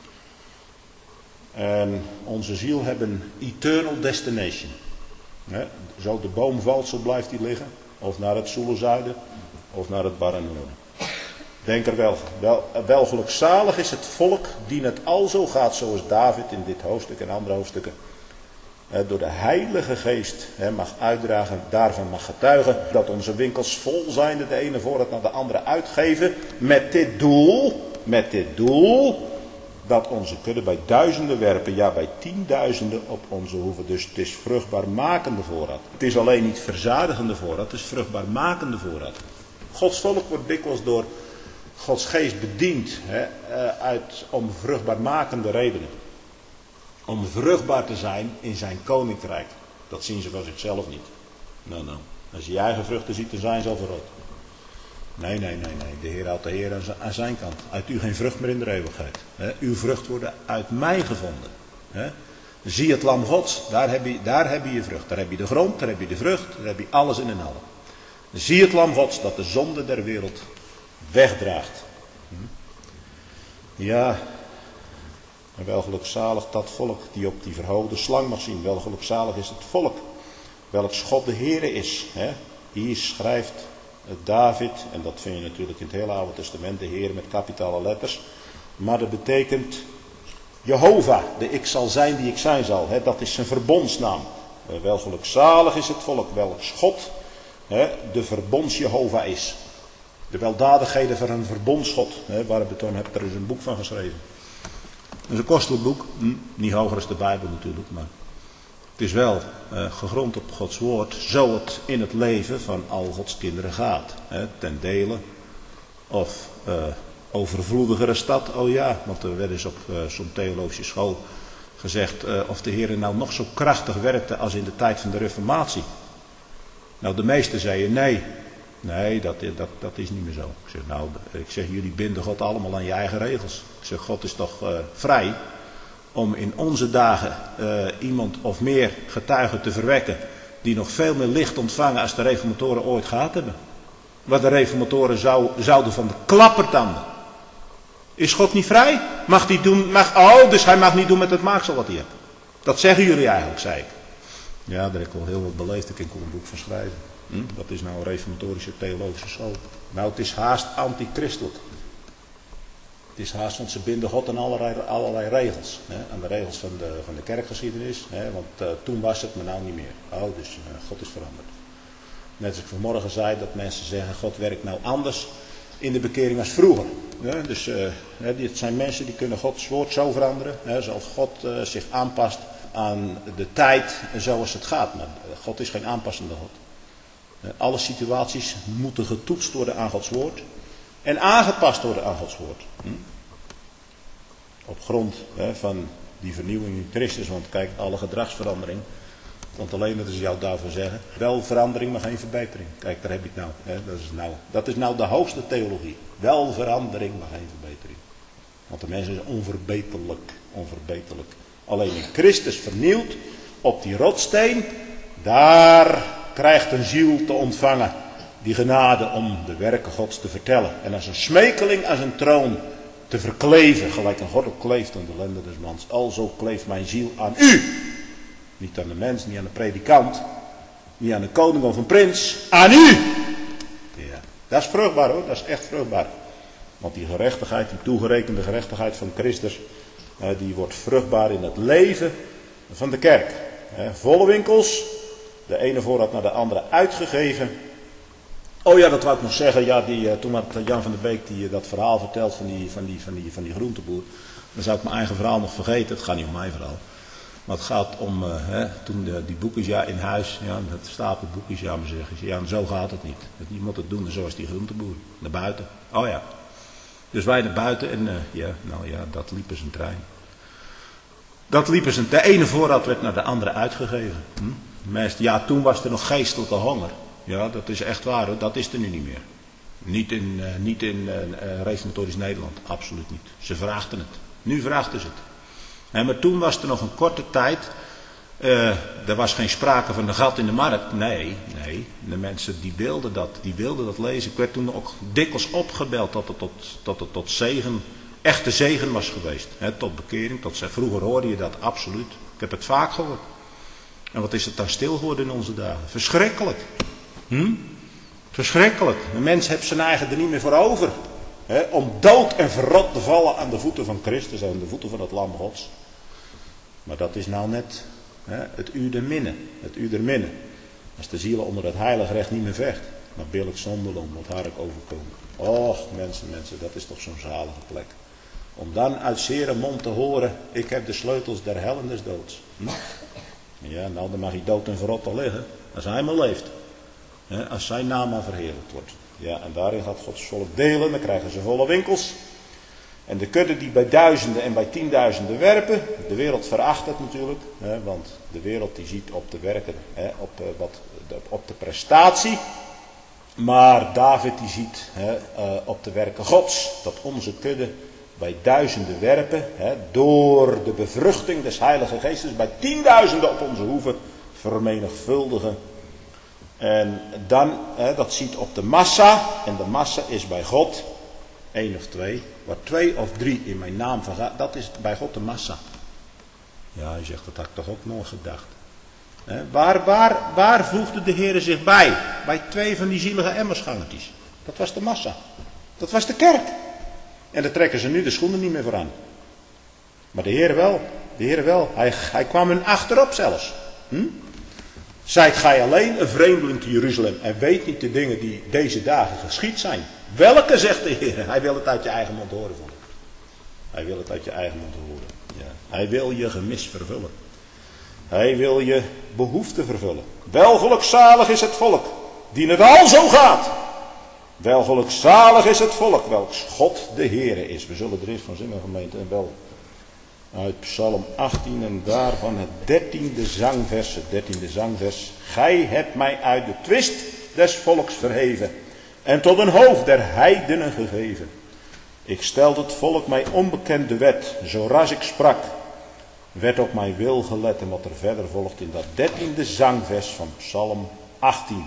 En onze ziel heeft een eternal destination. He, zo de boom valt, zo blijft die liggen. Of naar het zoele zuiden, of naar het barre noorden. Denk er wel, wel, wel gelukzalig is het volk die het alzo gaat zoals David in dit hoofdstuk en andere hoofdstukken. He, door de Heilige Geest he, mag uitdragen, daarvan mag getuigen dat onze winkels vol zijn, de ene voorraad naar de andere uitgeven. Met dit doel, met dit doel... dat onze kudde bij duizenden werpen, ja bij tienduizenden op onze hoeven. Dus het is vruchtbaarmakende voorraad. Het is alleen niet verzadigende voorraad, het is vruchtbaarmakende voorraad. Gods volk wordt dikwijls door Gods geest bediend hè, uit, om vruchtbaarmakende redenen. Om vruchtbaar te zijn in zijn koninkrijk. Dat zien ze van zichzelf niet. Nou, nou. Als je je eigen vruchten ziet, dan zijn ze al verrot. Nee, nee, nee, nee. De Heer houdt de Heer aan zijn kant. Uit u geen vrucht meer in de eeuwigheid. He, uw vrucht worden uit mij gevonden. He. Zie het lam Gods. Daar heb, je, daar heb je je vrucht. Daar heb je de grond, daar heb je de vrucht. Daar heb je alles in en allen. Zie het lam Gods dat de zonde der wereld wegdraagt. Hm. Ja. En wel gelukzalig dat volk die op die verhoogde slang mag zien. Wel gelukzalig is het volk. Welks God de Heere is. He. Hier schrijft David, en dat vind je natuurlijk in het hele Oude Testament, de Heer met kapitale letters. Maar dat betekent Jehovah, de ik zal zijn die ik zijn zal. He, dat is zijn verbondsnaam. Wel gelukzalig is het volk, welks God he, de verbonds Jehovah is. De weldadigheden van een verbondsgod. He, waar Beton hebt er is een boek van geschreven. Dat is een kostelijk boek. Hm, niet hoger als de Bijbel natuurlijk, maar het is wel uh, gegrond op Gods woord, zo het in het leven van al Gods kinderen gaat. Hè, ten dele. Of uh, overvloedigere stad, oh ja, want er werd eens op uh, zo'n theologische school gezegd uh, of de Heer nou nog zo krachtig werkte als in de tijd van de Reformatie. Nou, de meesten zeiden nee, nee, dat, dat, dat is niet meer zo. Ik zeg, nou, ik zeg, jullie binden God allemaal aan je eigen regels. Ik zeg, God is toch uh, vrij om in onze dagen uh, iemand of meer getuigen te verwekken die nog veel meer licht ontvangen als de reformatoren ooit gehad hebben. Wat de reformatoren zou, zouden van de klappertanden. Is God niet vrij? Mag hij doen, mag, oh, dus hij mag niet doen met het maaksel wat hij heeft. Dat zeggen jullie eigenlijk, zei ik. Ja, daar heb ik wel heel wat beleefd, ik kan er een boek van schrijven. Hm? Dat is nou een reformatorische theologische school. Nou, het is haast antichristelijk. Het is haast, want ze binden God aan allerlei, allerlei regels. Hè, aan de regels van de, van de kerkgeschiedenis. Hè, want uh, toen was het, maar nou niet meer. Oh, dus uh, God is veranderd. Net als ik vanmorgen zei, dat mensen zeggen, God werkt nou anders in de bekering als vroeger. Hè, dus uh, het zijn mensen die kunnen Gods woord zo veranderen. Hè, zoals God uh, zich aanpast aan de tijd en zoals het gaat. Maar God is geen aanpassende God. Uh, alle situaties moeten getoetst worden aan Gods woord. En aangepast worden aan Gods woord. Hm? Op grond hè, van die vernieuwing in Christus. Want kijk, alle gedragsverandering. Want alleen dat is jou daarvoor zeggen. Wel verandering, maar geen verbetering. Kijk, daar heb je het nou. Hè? Dat, is nou dat is nou de hoogste theologie. Wel verandering, maar geen verbetering. Want de mens is onverbeterlijk. Onverbeterlijk. Alleen in Christus vernieuwd. Op die rotsteen. Daar krijgt een ziel te ontvangen. Die genade om de werken Gods te vertellen. En als een smekeling, als een troon te verkleven. Gelijk een gordel kleeft aan de lenden des mans. Alzo kleeft mijn ziel aan u. Niet aan de mens, niet aan de predikant. Niet aan de koning of een prins. Aan u. Ja, dat is vruchtbaar hoor. Dat is echt vruchtbaar. Want die gerechtigheid, die toegerekende gerechtigheid van Christus. Die wordt vruchtbaar in het leven van de kerk. Volle winkels. De ene voorraad naar de andere uitgegeven. Oh ja, dat wou ik nog zeggen. Ja, die, uh, toen had Jan van der Beek die, uh, dat verhaal verteld van die, van, die, van, die, van die groenteboer. Dan zou ik mijn eigen verhaal nog vergeten. Het gaat niet om mijn verhaal. Maar het gaat om, uh, hè, toen de, die boekjes ja, in huis. Ja, het stapel boekjes, ja, maar zeggen ze. Ja, en zo gaat het niet. Je moet het doen zoals die groenteboer. Naar buiten. Oh ja. Dus wij naar buiten en uh, ja, nou ja, dat liep als een trein. Dat liep als een trein. De ene voorraad werd naar de andere uitgegeven. Hm? Meest, ja, toen was er nog geestelijke honger. Ja, dat is echt waar hoor. Dat is er nu niet meer. Niet in, uh, niet in uh, uh, reformatorisch Nederland. Absoluut niet. Ze vraagden het. Nu verachten ze het. En maar toen was er nog een korte tijd. Uh, er was geen sprake van een gat in de markt. Nee, nee. De mensen die wilden dat, die wilden dat lezen. Ik werd toen ook dikwijls opgebeld dat het tot, tot, tot, tot zegen, echte zegen was geweest. He, tot bekering, tot ze. Vroeger hoorde je dat absoluut. Ik heb het vaak gehoord. En wat is het dan stil geworden in onze dagen? Verschrikkelijk. Hm? Verschrikkelijk. Een mens heeft zijn eigen er niet meer voor over. He, om dood en verrot te vallen aan de voeten van Christus, aan de voeten van het Lam Gods. Maar dat is nou net he, het uur der minnen. Het uur der minnen. Als de ziel onder het heilige recht niet meer vecht, dan wil ik zonderloon wat haar ik overkomen. Och mensen, mensen, dat is toch zo'n zalige plek. Om dan uit zere mond te horen, ik heb de sleutels der hel en des doods. Hm? Ja, nou dan mag hij dood en verrot al liggen, als hij maar leeft. He, als zijn naam maar verheerlijkt wordt. Ja, en daarin gaat Gods volk delen, dan krijgen ze volle winkels. En de kudde die bij duizenden en bij tienduizenden werpen, de wereld veracht het natuurlijk, hè, want de wereld die ziet op de werken, hè, op, uh, wat, de, op de prestatie. Maar David die ziet hè, uh, op de werken Gods, dat onze kudde bij duizenden werpen, hè, door de bevruchting des Heilige Geestes, bij tienduizenden op onze hoeven vermenigvuldigen. En dan, hè, dat ziet op de massa, en de massa is bij God één of twee. Waar twee of drie in mijn naam vergaat, dat is bij God de massa. Ja, hij zegt, dat had ik toch ook nooit gedacht. He, waar, waar, waar voegde de Heer zich bij? Bij twee van die zielige emmersgangertjes. Dat was de massa. Dat was de kerk. En daar trekken ze nu de schoenen niet meer voor aan. Maar de Heer wel. De Heer wel. Hij, hij kwam hun achterop zelfs. Hm? Zijt gij alleen een vreemdeling te Jeruzalem en weet niet de dingen die deze dagen geschied zijn? Welke, zegt de Heer? Hij wil het uit je eigen mond horen. Van. Hij wil het uit je eigen mond horen. Ja. Hij wil je gemis vervullen. Hij wil je behoefte vervullen. Wel gelukzalig is het volk, die het al zo gaat. Wel gelukzalig is het volk, welks God de Heere is. We zullen er eerst van zingen, gemeente, en wel uit Psalm achttien en daarvan het dertiende zangvers. Het dertiende zangvers. Gij hebt mij uit de twist des volks verheven en tot een hoofd der heidenen gegeven. Ik stelde het volk mij onbekende wet, zo ras ik sprak, werd op mijn wil gelet. En wat er verder volgt in dat dertiende zangvers van Psalm achttien.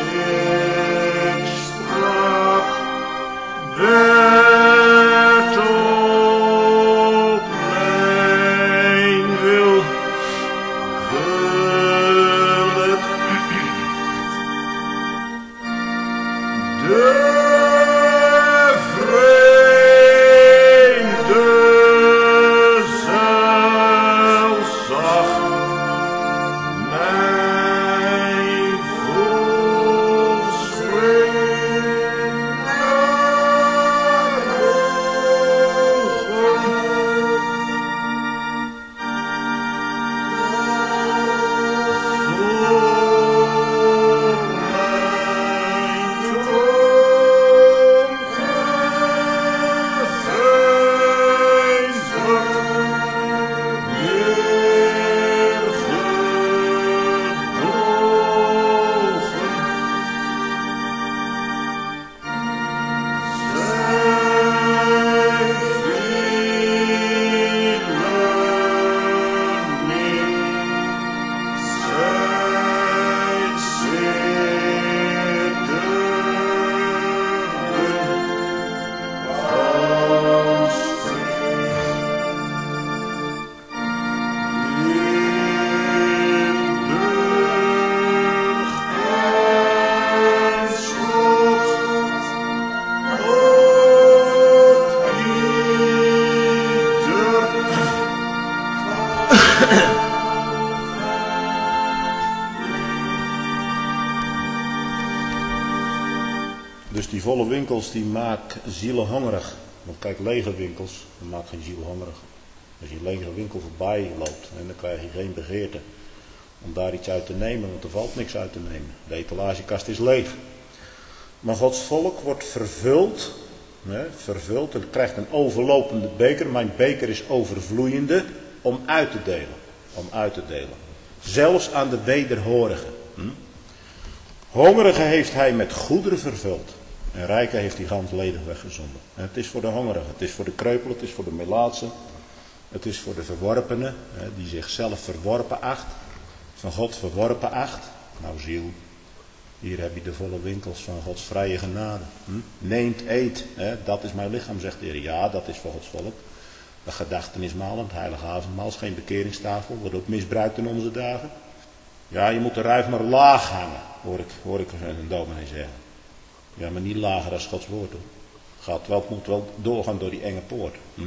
There to volle winkels die maken zielen hongerig. Want kijk, lege winkels, dat maakt geen ziel hongerig. Als je een lege winkel voorbij loopt, en dan krijg je geen begeerte om daar iets uit te nemen, want er valt niks uit te nemen. De etalagekast is leeg. Maar Gods volk wordt vervuld, hè, vervuld en krijgt een overlopende beker. Mijn beker is overvloeiende om uit te delen. Om uit te delen. Zelfs aan de wederhorigen. Hm? Hongerigen heeft hij met goederen vervuld. En rijken heeft hij gans ledig weggezonden. En het is voor de hongerigen, het is voor de kreupelen, het is voor de melaatsen. Het is voor de verworpenen, hè, die zichzelf verworpen acht. Van God verworpen acht. Nou ziel, hier heb je de volle winkels van Gods vrije genade. Hm? Neemt, eet, hè, dat is mijn lichaam, zegt de Heer. Ja, dat is voor Gods volk. De gedachtenismaal, het heilige avondmaal is geen bekeringstafel, wordt ook misbruikt in onze dagen. Ja, je moet de ruif maar laag hangen, hoor ik, hoor ik een dominee zeggen. Ja, maar niet lager als Gods woord, hoor. Gaat wel, moet wel doorgaan door die enge poort. Hm?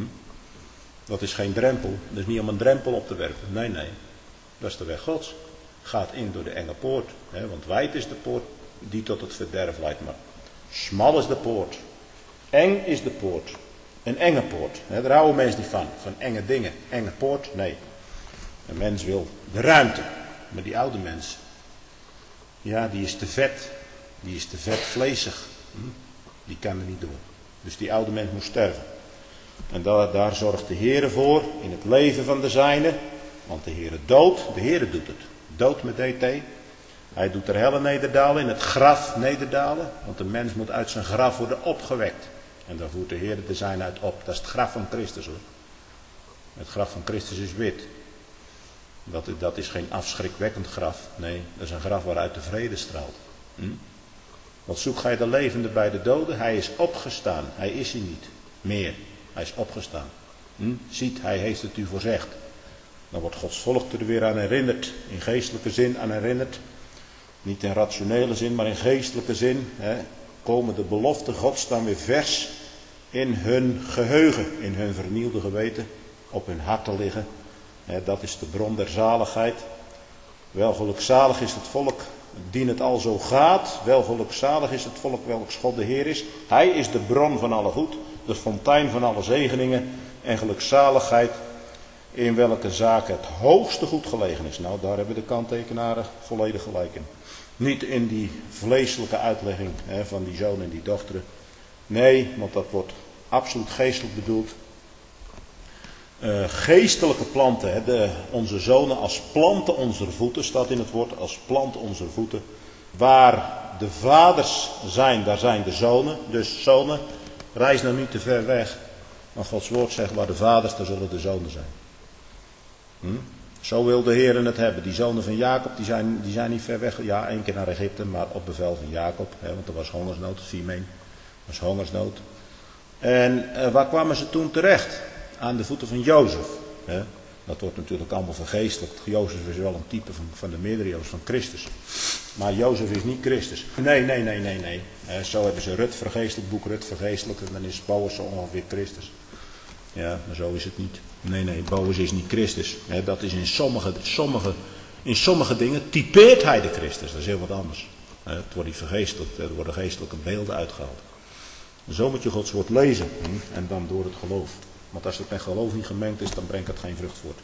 Dat is geen drempel, dat is niet om een drempel op te werpen. Nee, nee, dat is de weg Gods. Gaat in door de enge poort, hè, want wijd is de poort die tot het verderf leidt, maar smal is de poort. Eng is de poort. Een enge poort. Hè, daar houden mensen niet van. Van enge dingen. Enge poort, nee. Een mens wil de ruimte. Maar die oude mens, ja, die is te vet. Die is te vet vleesig. Hm? Die kan er niet door. Dus die oude mens moet sterven. En daar, daar zorgt de Heere voor in het leven van de zijne. Want de Heere doodt, de Heere doet het. Dood met D T. Hij doet er helle nederdalen, in het graf nederdalen. Want de mens moet uit zijn graf worden opgewekt. En daar voert de Heere de zijne uit op. Dat is het graf van Christus, hoor. Het graf van Christus is wit. Dat, dat is geen afschrikwekkend graf. Nee, dat is een graf waaruit de vrede straalt. Hm? Want zoek gij de levende bij de doden? Hij is opgestaan. Hij is hier niet meer. Hij is opgestaan. Hm? Ziet, hij heeft het u voorzegd. Dan wordt Gods volk er weer aan herinnerd. In geestelijke zin aan herinnerd. Niet in rationele zin, maar in geestelijke zin. Hè, komen de beloften Gods dan weer vers in hun geheugen. In hun vernielde geweten. Op hun harten liggen. Hè, dat is de bron der zaligheid. Wel gelukzalig is het volk dien het al zo gaat. Wel gelukzalig is het volk welks God de Heer is. Hij is de bron van alle goed. De fontein van alle zegeningen. En gelukzaligheid in welke zaak het hoogste goed gelegen is. Nou, daar hebben de kanttekenaren volledig gelijk in. Niet in die vleeselijke uitlegging hè, van die zoon en die dochteren. Nee, want dat wordt absoluut geestelijk bedoeld. Uh, geestelijke planten, hè, de, onze zonen als planten onze voeten, staat in het woord, als planten onze voeten. Waar de vaders zijn, daar zijn de zonen. Dus zonen, reis nou niet te ver weg. Maar Gods woord zegt, waar de vaders, daar zullen de zonen zijn. Hm? Zo wil de Heer het hebben. Die zonen van Jacob, die zijn, die zijn niet ver weg. Ja, één keer naar Egypte, maar op bevel van Jacob. Hè, want er was hongersnood, Simeen. Er was hongersnood. En uh, waar kwamen ze toen terecht? Aan de voeten van Jozef. Hè? Dat wordt natuurlijk allemaal vergeestelijkt. Jozef is wel een type van, van de meerdere Jozef, van Christus. Maar Jozef is niet Christus. Nee, nee, nee, nee, nee. Hè, zo hebben ze Rut vergeestelijk, boek Rut vergeestelijk. En dan is Boas zo ongeveer Christus. Ja, maar zo is het niet. Nee, nee, Boas is niet Christus. Hè, dat is in sommige, sommige, in sommige dingen typeert hij de Christus. Dat is heel wat anders. Hè, het wordt niet vergeestelijk. Er worden geestelijke beelden uitgehaald. Zo moet je Gods woord lezen. Hm? En dan door het geloof. Want als het met geloof niet gemengd is, dan brengt het geen vrucht voort.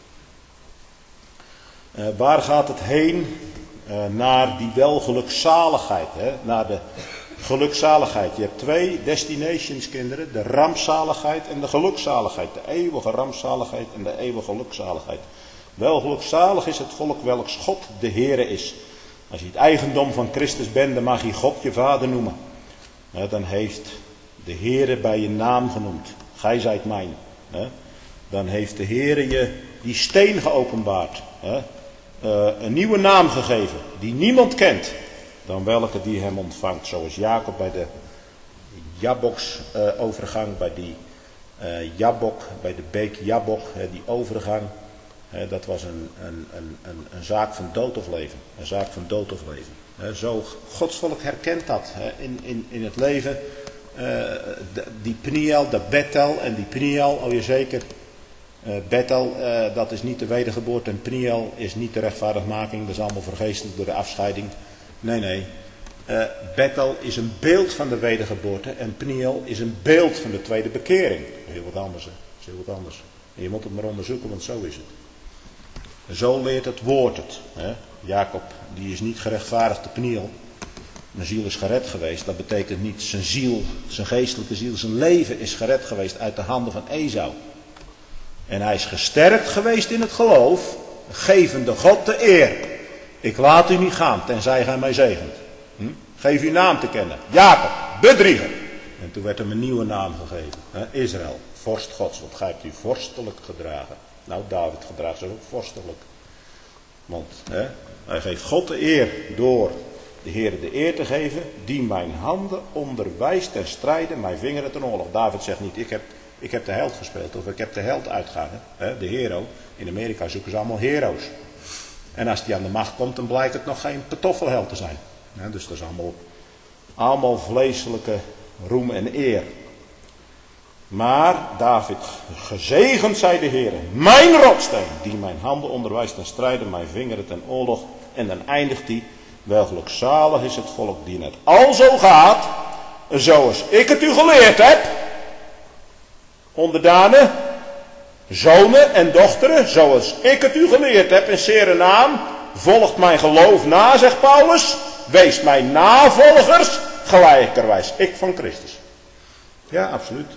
Uh, waar gaat het heen? Uh, naar die welgelukzaligheid. Hè? Naar de gelukzaligheid. Je hebt twee destinations, kinderen. De rampzaligheid en de gelukzaligheid. De eeuwige rampzaligheid en de eeuwige gelukzaligheid. Welgelukzalig is het volk welks God de Heere is. Als je het eigendom van Christus bent, dan mag je God je vader noemen. Uh, dan heeft de Heere bij je naam genoemd. Gij zijt mijn. Hè? Dan heeft de Heere je die steen geopenbaard. Hè? Uh, een nieuwe naam gegeven. Die niemand kent. Dan welke die hem ontvangt. Zoals Jacob bij de Jabboks uh, overgang. Bij die uh, Jabbok. Bij de beek Jabbok. Hè, die overgang. Hè, dat was een, een, een, een, een zaak van dood of leven. Een zaak van dood of leven. Hè, zo Gods volk herkent dat. Hè, in, in, in het leven. Uh, de, die Pniel, de Bethel en die Pniel, oh je zeker, uh, Bethel, uh, dat is niet de wedergeboorte en Pniel is niet de rechtvaardigmaking, dat is allemaal vergeestelijk door de afscheiding. Nee, nee, Uh, Bethel is een beeld van de wedergeboorte en Peniel is een beeld van de tweede bekering. Heel wat anders, hè? Dat is heel wat anders. En je moet het maar onderzoeken, want zo is het. Zo leert het woord het. Hè? Jacob, die is niet gerechtvaardigd te Peniel. Mijn ziel is gered geweest. Dat betekent niet zijn ziel, zijn geestelijke ziel, zijn leven is gered geweest uit de handen van Esau. En hij is gesterkt geweest in het geloof, gevende God de eer. Ik laat u niet gaan, tenzij gij mij zegent. Hm? Geef uw naam te kennen. Jacob, bedrieger. En toen werd hem een nieuwe naam gegeven. Hè? Israël, vorst Gods. Want gij hebt u vorstelijk gedragen. Nou, David gedraagt zich ook vorstelijk. Want hè, hij geeft God de eer door de Heer de eer te geven. Die mijn handen onderwijst ten strijde, mijn vingeren ten oorlog. David zegt niet, ik heb, ik heb de held gespeeld. Of ik heb de held uitgegaan. Hè? De hero. In Amerika zoeken ze allemaal heroes. En als die aan de macht komt, dan blijkt het nog geen pantoffelheld te zijn. Ja, dus dat is allemaal, allemaal vleeselijke roem en eer. Maar David, gezegend zij de Heer, mijn rotsteen, die mijn handen onderwijst ten strijde, mijn vingeren ten oorlog. En dan eindigt hij, welgelukzalig is het volk die net al zo gaat, zoals ik het u geleerd heb. Onderdanen, zonen en dochteren, zoals ik het u geleerd heb in zere naam, volgt mijn geloof na, zegt Paulus. Wees mijn navolgers, gelijkerwijs ik van Christus. Ja, absoluut.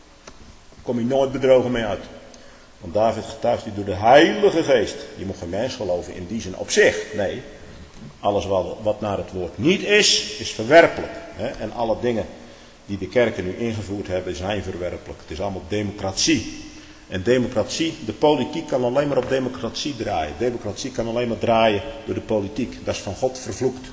Kom je nooit bedrogen mee uit. Want David getuigt u door de Heilige Geest. Je moet geen mens geloven in die zin op zich. Nee, alles wat, wat naar het woord niet is, is verwerpelijk. Hè? En alle dingen die de kerken nu ingevoerd hebben, zijn verwerpelijk. Het is allemaal democratie. En democratie, de politiek kan alleen maar op democratie draaien. Democratie kan alleen maar draaien door de politiek. Dat is van God vervloekt.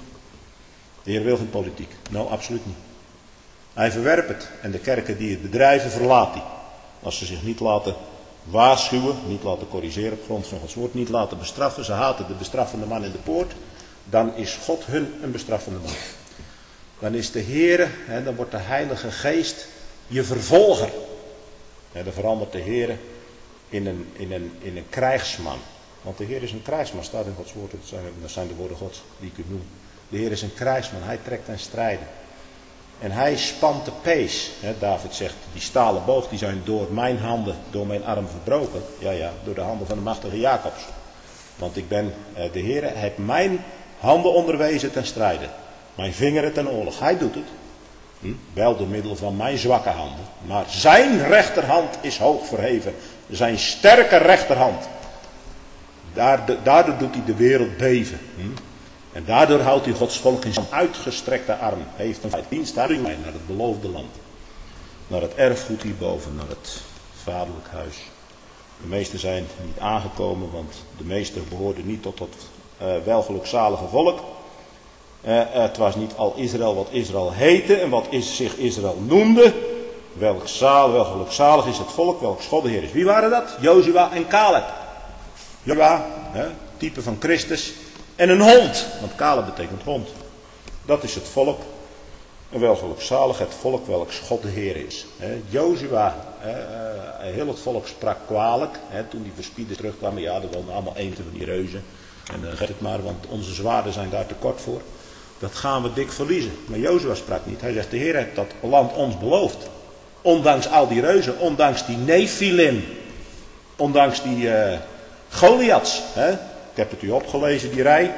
De Heer wil geen politiek. Nou, absoluut niet. Hij verwerpt het. En de kerken die het bedrijven, verlaat hij. Als ze zich niet laten waarschuwen, niet laten corrigeren op grond van Gods woord, niet laten bestraffen. Ze haten de bestraffende man in de poort. Dan is God hun een bestraffende man. Dan is de Heer, hè, dan wordt de Heilige Geest je vervolger. Ja, dan verandert de Heer in een, in, een, in een krijgsman. Want de Heer is een krijgsman, staat in Gods woord. Dat zijn, dat zijn de woorden Gods die ik u noem. De Heer is een krijgsman, hij trekt ten strijde. En hij spant de pees. Hè, David zegt, die stalen boog die zijn door mijn handen, door mijn arm verbroken. Ja, ja, door de handen van de machtige Jacobs. Want ik ben, de Heer heeft mijn handen onderwezen ten strijde. Mijn vingeren ten oorlog. Hij doet het. Hm? Wel door middel van mijn zwakke handen. Maar zijn rechterhand is hoog verheven. Zijn sterke rechterhand. Daardoor doet hij de wereld beven. Hm? En daardoor houdt hij Gods volk in zijn uitgestrekte arm. Hij heeft een dienst naar het beloofde land. Naar het erfgoed hierboven. Naar het vaderlijk huis. De meesten zijn niet aangekomen. Want de meesten behoorden niet tot dat uh, welgelukzalige volk. Uh, het was niet al Israël wat Israël heette en wat is, zich Israël noemde. Welk zaal, welk gelukzalig is het volk, welk God de Heer is. Wie waren dat? Jozua en Caleb. Jozua, hè, type van Christus. En een hond, want Caleb betekent hond. Dat is het volk. En wel gelukzalig het volk welks God de Heer is. Hè, Jozua, hè, uh, heel het volk sprak kwalijk. Hè, toen die verspieders terugkwamen, ja, er woonden allemaal eenden van die reuzen. En dan uh, het maar, want onze zwaarden zijn daar te kort voor. Dat gaan we dik verliezen. Maar Jozua sprak niet. Hij zegt, de Heer heeft dat land ons beloofd. Ondanks al die reuzen, ondanks die Nephilim. Ondanks die uh, Goliaths. Hè? Ik heb het u opgelezen, die rij.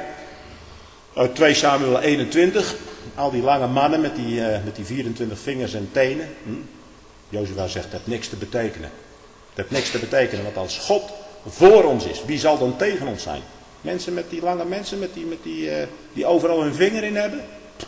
Uit twee Samuel eenentwintig. Al die lange mannen met die, uh, met die vierentwintig vingers en tenen. Hm? Jozua zegt, het heeft niks te betekenen. Het heeft niks te betekenen, want als God voor ons is, wie zal dan tegen ons zijn? Mensen met die lange mensen, met die, met die, uh, die overal hun vinger in hebben.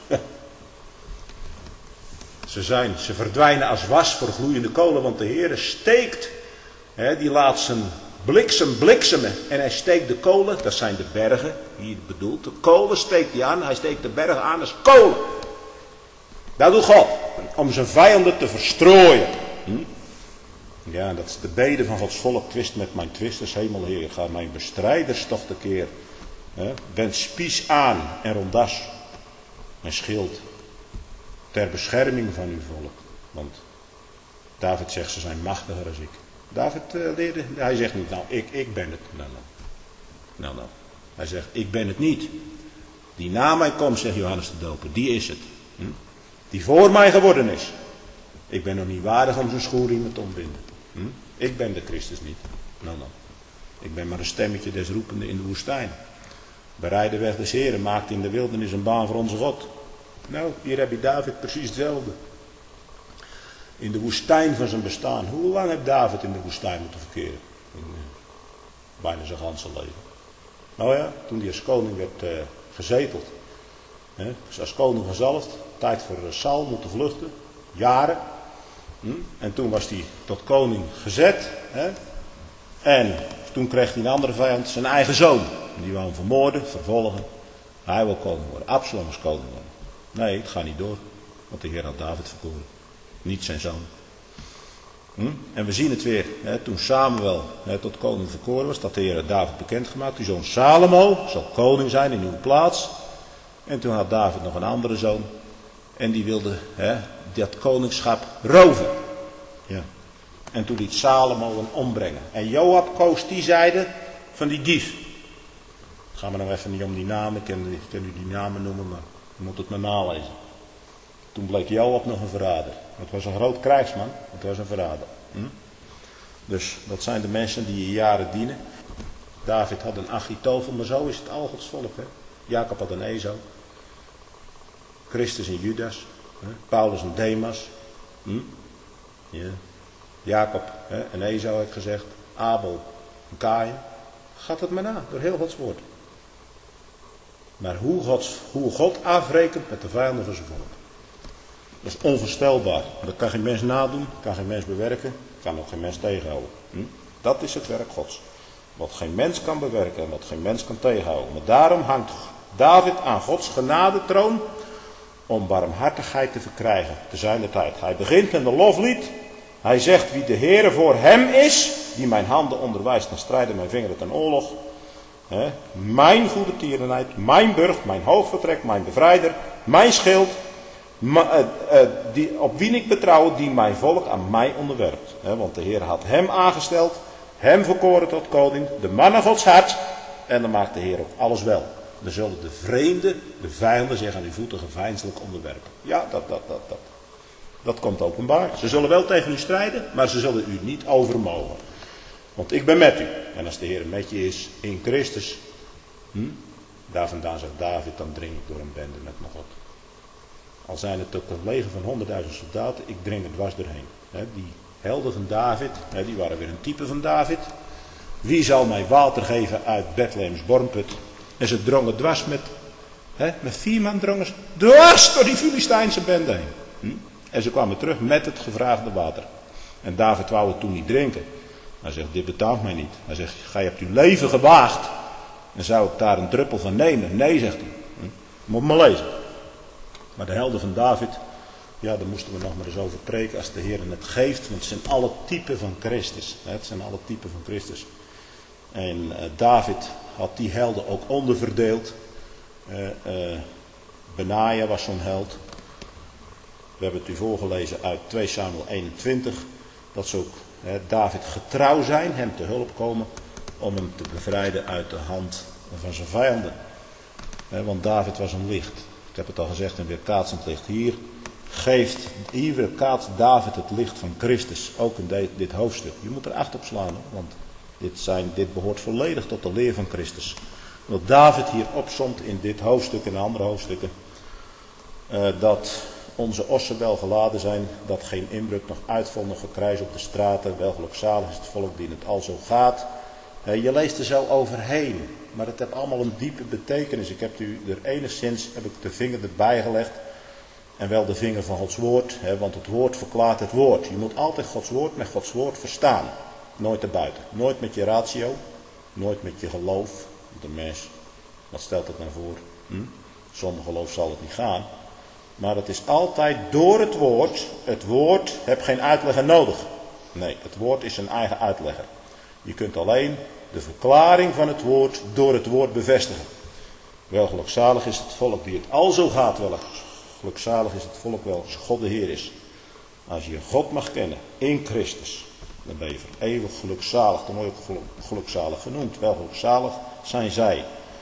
Ze zijn, ze verdwijnen als was voor gloeiende kolen, want de Heer steekt, hè, die laat zijn bliksem bliksemen en hij steekt de kolen, dat zijn de bergen, hier bedoeld, de kolen steekt hij aan, hij steekt de bergen aan als kolen. Dat doet God, om zijn vijanden te verstrooien. Hm? Ja, dat is de bede van Gods volk, twist met mijn twisters, hemelheer, ga mijn bestrijders toch tekeer. Hè? Wend spies aan en rondas en schild ter bescherming van uw volk. Want David zegt, ze zijn machtiger als ik. David uh, leerde, hij zegt niet, nou, ik, ik ben het. Nou, nou. nou, nou. Hij zegt, ik ben het niet. Die na mij komt, zegt Johannes de Doper, die is het. Hm? Die voor mij geworden is. Ik ben nog niet waardig om zijn schoenriemen te ontbinden. Hm? Ik ben de Christus niet. Nou dan. Ik ben maar een stemmetje des roepende in de woestijn. Bereid de weg des Heren, maakt in de wildernis een baan voor onze God. Nou, hier heb je David precies hetzelfde. In de woestijn van zijn bestaan. Hoe lang heeft David in de woestijn moeten verkeren? In, uh, bijna zijn ganse leven. Nou ja, toen hij als koning werd uh, gezeteld. Hè, dus als koning gezalfd. Tijd voor uh, Saul moeten vluchten. Jaren. Hm? En toen was hij tot koning gezet. Hè? En toen kreeg hij een andere vijand, zijn eigen zoon. Die wou hem vermoorden, vervolgen. Hij wil koning worden. Absalom is koning worden. Nee, het gaat niet door. Want de Heer had David verkoren. Niet zijn zoon. Hm? En we zien het weer. Hè, toen Samuel hè, tot koning verkoren was. Dat de Heer had David bekendgemaakt. Die zoon Salomo zal koning zijn in uw plaats. En toen had David nog een andere zoon. En die wilde hè, dat koningschap roven. Ja. En toen liet Salomo hem ombrengen. En Joab koos die zijde van die dief. Gaan we nou even niet om die namen. Ik kan, ik kan u die namen noemen, maar je moet het maar nalezen. Toen bleek Joab nog een verrader. Het was een groot krijgsman. Het was een verrader. Hm? Dus dat zijn de mensen die je jaren dienen. David had een Achitofel, maar zo is het al Gods volk. Hè? Jacob had een Ezo. Christus en Judas. Hè? Paulus en Demas. Hm? Ja. Jacob hè? en Ezo heb ik gezegd. Abel en Kaïn. Gaat het maar na door heel Gods woord. Maar hoe, Gods, hoe God afrekent met de vijanden van zijn volk. Dat is onvoorstelbaar. Dat kan geen mens nadoen, kan geen mens bewerken, kan ook geen mens tegenhouden. Hm? Dat is het werk Gods. Wat geen mens kan bewerken en wat geen mens kan tegenhouden. Maar daarom hangt David aan Gods genadetroon om barmhartigheid te verkrijgen te zijner tijd. Hij begint met een loflied. Hij zegt wie de Heere voor hem is, die mijn handen onderwijst ten strijde, mijn vingeren ten oorlog. He, mijn goede tierenheid, mijn burcht, mijn hoofdvertrek, mijn bevrijder, mijn schild. Ma, uh, uh, die, op wie ik betrouw, die mijn volk aan mij onderwerpt. He, want de Heer had hem aangesteld, hem verkoren tot koning, de man naar Gods hart. En dan maakt de Heer ook alles wel. Dan zullen de vreemden, de vijanden zich aan uw voeten geveinselijk onderwerpen. Ja, dat, dat, dat, dat. Dat komt openbaar. Ze zullen wel tegen u strijden, maar ze zullen u niet overmogen. Want ik ben met u. En als de Heer met je is in Christus. Hm, daar vandaan zegt David, dan dring ik door een bende met mijn God. Al zijn het ook een leger van honderdduizend soldaten, ik dring er dwars doorheen. He, die helden van David, he, die waren weer een type van David. Wie zal mij water geven uit Bethlehems bornput? En ze drongen dwars met, he, met vier man drongen ze dwars door die Filistijnse bende heen. Hm? En ze kwamen terug met het gevraagde water. En David wou het toen niet drinken. Hij zegt, dit betaamt mij niet. Hij zegt, gij hebt uw leven gewaagd. En zou ik daar een druppel van nemen? Nee, zegt hij. Hm? Moet maar lezen. Maar de helden van David, ja, daar moesten we nog maar eens over preken als de Heer het geeft. Want het zijn alle typen van Christus. Het zijn alle typen van Christus. En uh, David had die helden ook onderverdeeld. Uh, uh, Benaja was zo'n held. We hebben het u voorgelezen uit twee Samuel eenentwintig. Dat ze ook hè, David getrouw zijn, hem te hulp komen om hem te bevrijden uit de hand van zijn vijanden. Hè, want David was een licht. Ik heb het al gezegd en weer kaatsend licht. Hier geeft, hier weerkaatst David het licht van Christus. Ook in de, dit hoofdstuk. Je moet er acht op slaan, want dit, zijn, dit behoort volledig tot de leer van Christus. Wat David hier opsomt in dit hoofdstuk en andere hoofdstukken. Uh, dat onze ossen wel geladen zijn, dat geen inbreuk nog uitval nog gekruis op de straten. Wel gelukzalig is het volk die het al zo gaat. Uh, je leest er zo overheen, maar het heeft allemaal een diepe betekenis. Ik heb u er enigszins, heb ik de vinger erbij gelegd. En wel de vinger van Gods woord, hè, want het woord verklaart het woord. Je moet altijd Gods woord met Gods woord verstaan. Nooit erbuiten. Nooit met je ratio, nooit met je geloof. De mens, wat stelt het nou voor? Hm? Zonder geloof zal het niet gaan. Maar het is altijd door het woord. Het woord heeft geen uitlegger nodig. Nee, het woord is zijn eigen uitlegger. Je kunt alleen de verklaring van het woord door het woord bevestigen. Wel gelukzalig is het volk die het al zo gaat wel. Gelukzalig is het volk wel als God de Heer is. Als je God mag kennen in Christus, dan ben je voor eeuwig gelukzalig. Dan word je ook gelukzalig genoemd. Wel gelukzalig zijn zij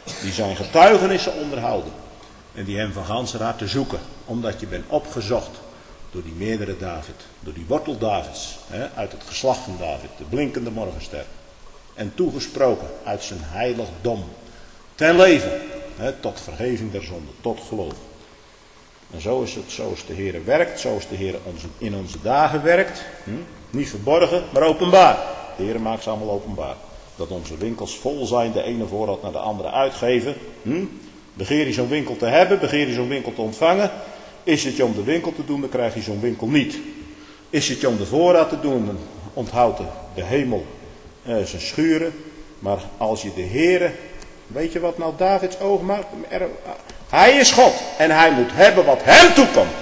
die zijn getuigenissen onderhouden en die hem van ganser harte zoeken, omdat je bent opgezocht door die meerdere David, door die wortel Davids, hè, uit het geslacht van David, de blinkende morgenster, en toegesproken uit zijn heiligdom ten leven, hè, tot vergeving der zonde, tot geloof. En zo is het, zo is de Heer werkt, zo is de Heer in onze dagen werkt, hm? Niet verborgen, maar openbaar. De Heer maakt ze allemaal openbaar. Dat onze winkels vol zijn, de ene voorraad naar de andere uitgeven. Hm? Begeer je zo'n winkel te hebben, begeer je zo'n winkel te ontvangen. Is het je om de winkel te doen, dan krijg je zo'n winkel niet. Is het je om de voorraad te doen, dan onthoudt de hemel eh, zijn schuren. Maar als je de Heer, weet je wat nou Davids oog maakt? Er, hij is God en hij moet hebben wat hem toekomt.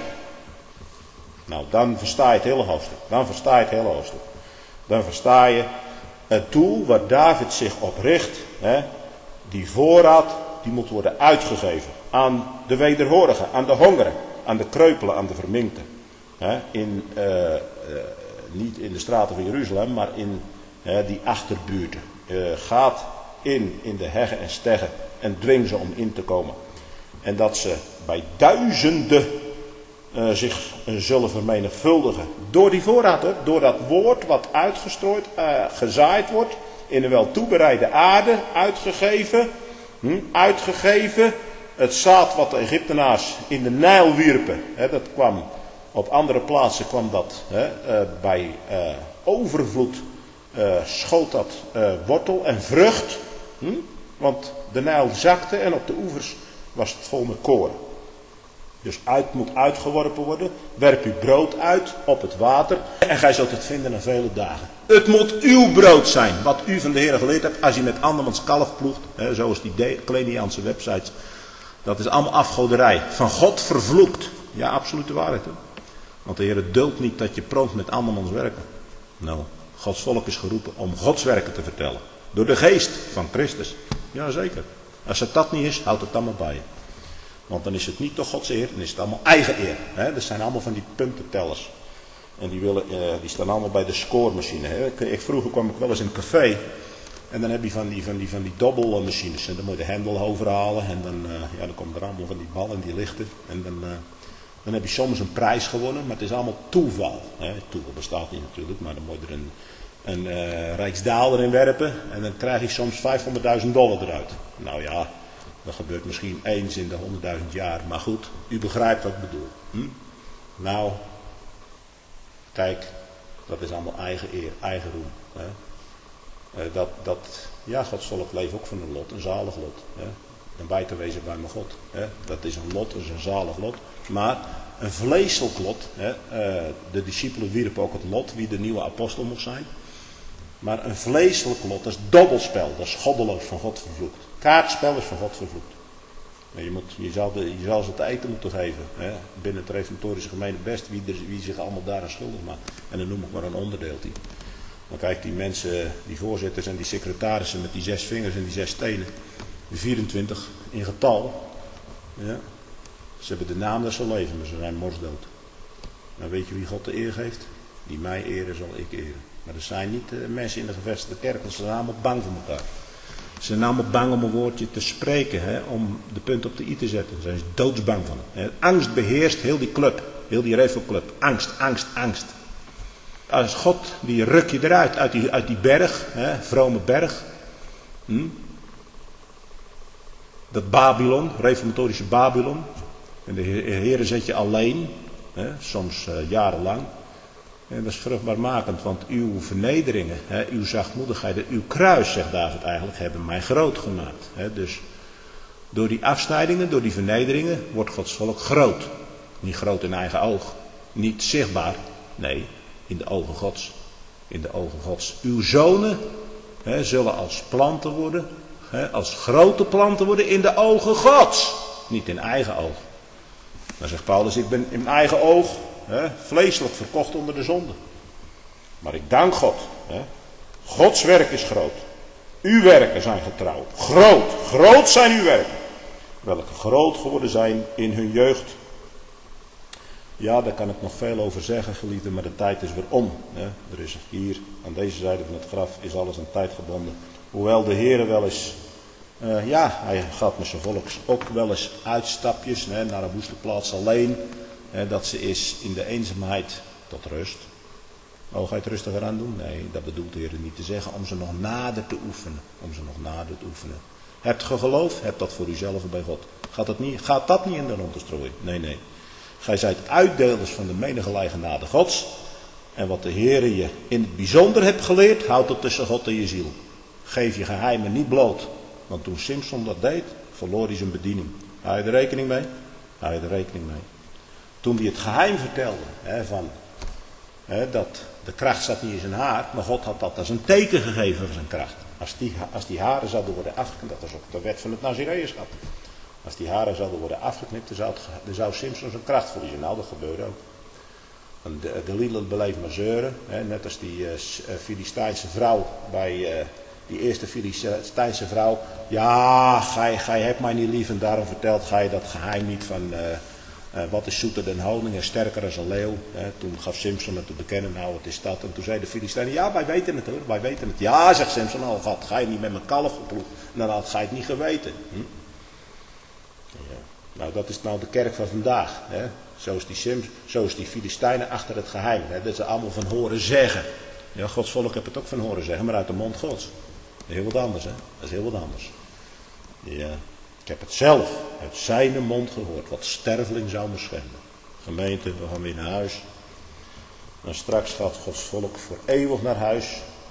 Nou, dan versta je het hele hoofdstuk. Dan versta je het hele hoofdstuk. Dan versta je het doel waar David zich op richt. Hè, die voorraad, die moet worden uitgegeven aan de wederhorigen, aan de hongeren, aan de kreupelen, aan de verminkten. Hè, in, uh, uh, niet in de straten van Jeruzalem, maar in uh, die achterbuurten. Uh, gaat in, in de heggen en steggen en dwing ze om in te komen. En dat ze bij duizenden uh, zich uh, zullen vermenigvuldigen. Door die voorraad, hoor, door dat woord wat uitgestrooid, uh, gezaaid wordt. In een wel toebereide aarde, uitgegeven. Hm, uitgegeven. Het zaad wat de Egyptenaars in de Nijl wierpen. Hè, dat kwam, op andere plaatsen kwam dat hè, uh, bij uh, overvloed. Uh, schoot dat uh, wortel en vrucht. Hm? Want de Nijl zakte en op de oevers was het vol met koren. Dus uit moet uitgeworpen worden. Werp uw brood uit op het water. En gij zult het vinden na vele dagen. Het moet uw brood zijn. Wat u van de Heer geleerd hebt. Als je met andermans kalf ploegt. Hè, zoals die Kleniaanse websites. Dat is allemaal afgoderij. Van God vervloekt. Ja, absolute waarheid. Hè? Want de Heer duldt niet dat je proost met andermans werken. Nou, Gods volk is geroepen om Gods werken te vertellen. Door de geest van Christus. Jazeker. Als het dat niet is, houd het dan maar bij je. Want dan is het niet toch Gods eer, dan is het allemaal eigen eer. Hè? Dat zijn allemaal van die puntentellers. En die, willen, uh, die staan allemaal bij de scoremachine. Hè? Ik, ik, vroeger kwam ik wel eens in een café. En dan heb je van die, van die, van die dobbelmachines. En dan moet je de hendel overhalen. En dan, uh, ja, dan komen er allemaal van die ballen die lichten. En dan, uh, dan heb je soms een prijs gewonnen. Maar het is allemaal toeval. Hè? Toeval bestaat niet natuurlijk. Maar dan moet je er een, een uh, rijksdaalder in werpen. En dan krijg je soms vijfhonderdduizend dollar eruit. Nou ja. Dat gebeurt misschien eens in de honderdduizend jaar. Maar goed, u begrijpt wat ik bedoel. Hm? Nou, kijk, dat is allemaal eigen eer, eigen roem. Hè? Uh, dat, dat, ja, Gods volk leeft ook van een lot, een zalig lot. Hè? En bij te wezen bij mijn God. Hè? Dat is een lot, dat is een zalig lot. Maar een vleeselijk lot. Hè? Uh, de discipelen wierpen ook het lot, wie de nieuwe apostel mocht zijn. Maar een vleeselijk lot, dat is dobbelspel, dat is goddeloos, van God vervloekt. Kaartspel is van God vervloekt. Je, moet, je, zal de, je zal ze te eten moeten geven. Hè? Binnen het reformatorische gemeente best wie, er, wie zich allemaal daaraan schuldig maakt. En dan noem ik maar een onderdeeltje. Dan kijk die mensen, die voorzitters en die secretarissen met die zes vingers en die zes tenen. Die vierentwintig in getal. Ja. Ze hebben de naam dat ze leven, maar ze zijn morsdood. Nou weet je wie God de eer geeft? Die mij eren zal ik eren. Maar er zijn niet uh, mensen in de gevestigde kerk, want ze zijn allemaal bang voor elkaar. Ze zijn allemaal bang om een woordje te spreken, hè, om de punt op de i te zetten. Daar zijn ze doodsbang van. Hè. Angst beheerst heel die club, heel die revelclub. Angst, angst, angst. Als God, die ruk je eruit, uit die, uit die berg, hè, vrome berg. Hm? Dat Babylon, reformatorische Babylon. En de Heere zet je alleen, hè, soms uh, jarenlang. En dat is vruchtbaarmakend, want uw vernederingen, hè, uw zachtmoedigheid, uw kruis, zegt David eigenlijk, hebben mij groot gemaakt. Hè. Dus door die afsnijdingen, door die vernederingen, wordt Gods volk groot. Niet groot in eigen oog, niet zichtbaar, nee, in de ogen Gods. In de ogen Gods. Uw zonen hè, zullen als planten worden, hè, als grote planten worden in de ogen Gods. Niet in eigen oog. Dan zegt Paulus, ik ben in mijn eigen oog He, vleeselijk verkocht onder de zonde. Maar ik dank God. He. Gods werk is groot. Uw werken zijn getrouw. Groot. Groot zijn uw werken. Welke groot geworden zijn in hun jeugd. Ja, daar kan ik nog veel over zeggen, geliefden, maar de tijd is weer om. He. Er is hier, aan deze zijde van het graf, is alles aan tijd gebonden. Hoewel de Heere wel eens Uh, ja, hij gaat met zijn volk ook wel eens uitstapjes hè, naar een woeste plaats alleen. Hè, dat ze is in de eenzaamheid tot rust. Oh, ga je het rustiger aan doen? Nee, dat bedoelt de Heer niet te zeggen. Om ze nog nader te oefenen. Om ze nog nader te oefenen. Hebt ge geloof? Heb dat voor uzelf en bij God. Gaat dat niet, gaat dat niet in de rond te strooien? Nee, nee. Gij zijt uitdelers van de menige genade Gods. En wat de Heer je in het bijzonder hebt geleerd, houd het tussen God en je ziel. Geef je geheimen niet bloot. Want toen Simson dat deed, verloor hij zijn bediening. Hou je er rekening mee? Hou je er rekening mee? Toen hij het geheim vertelde, hè, van, hè, dat de kracht zat niet in zijn haar, maar God had dat als een teken gegeven van zijn kracht. Als die, als die haren zouden worden afgeknipt, dat was ook de wet van het Nazireënschap. Als die haren zouden worden afgeknipt, dan zou, het, dan zou Simson zijn kracht verliezen. Nou, dat gebeurde ook. De, de Lilith bleef maar zeuren, hè, net als die uh, Filistijnse vrouw bij... Uh, Die eerste Filistijnse vrouw. Ja, gij, gij hebt mij niet lief en daarom vertelt gij dat geheim niet van uh, uh, wat is zoeter dan honing en sterker als een leeuw. Hè. Toen gaf Simson het te bekennen, nou wat is dat? En toen zei de Filistijnen, ja wij weten het hoor, wij weten het. Ja, zegt Simson, al had gij niet met mijn kalf geploegd, dan had gij het niet geweten. Hm? Ja. Nou dat is nou de kerk van vandaag. Hè. Zo is die Sims, zo is die Filistijnen achter het geheim. Hè. Dat ze allemaal van horen zeggen. Ja, Gods volk heeft het ook van horen zeggen, maar uit de mond Gods. Dat is heel wat anders, hè? Dat is heel wat anders. Ja, ik heb het zelf uit zijn mond gehoord, wat sterveling zou me schenden. Gemeente, we gaan weer naar huis. En straks gaat Gods volk voor eeuwig naar huis.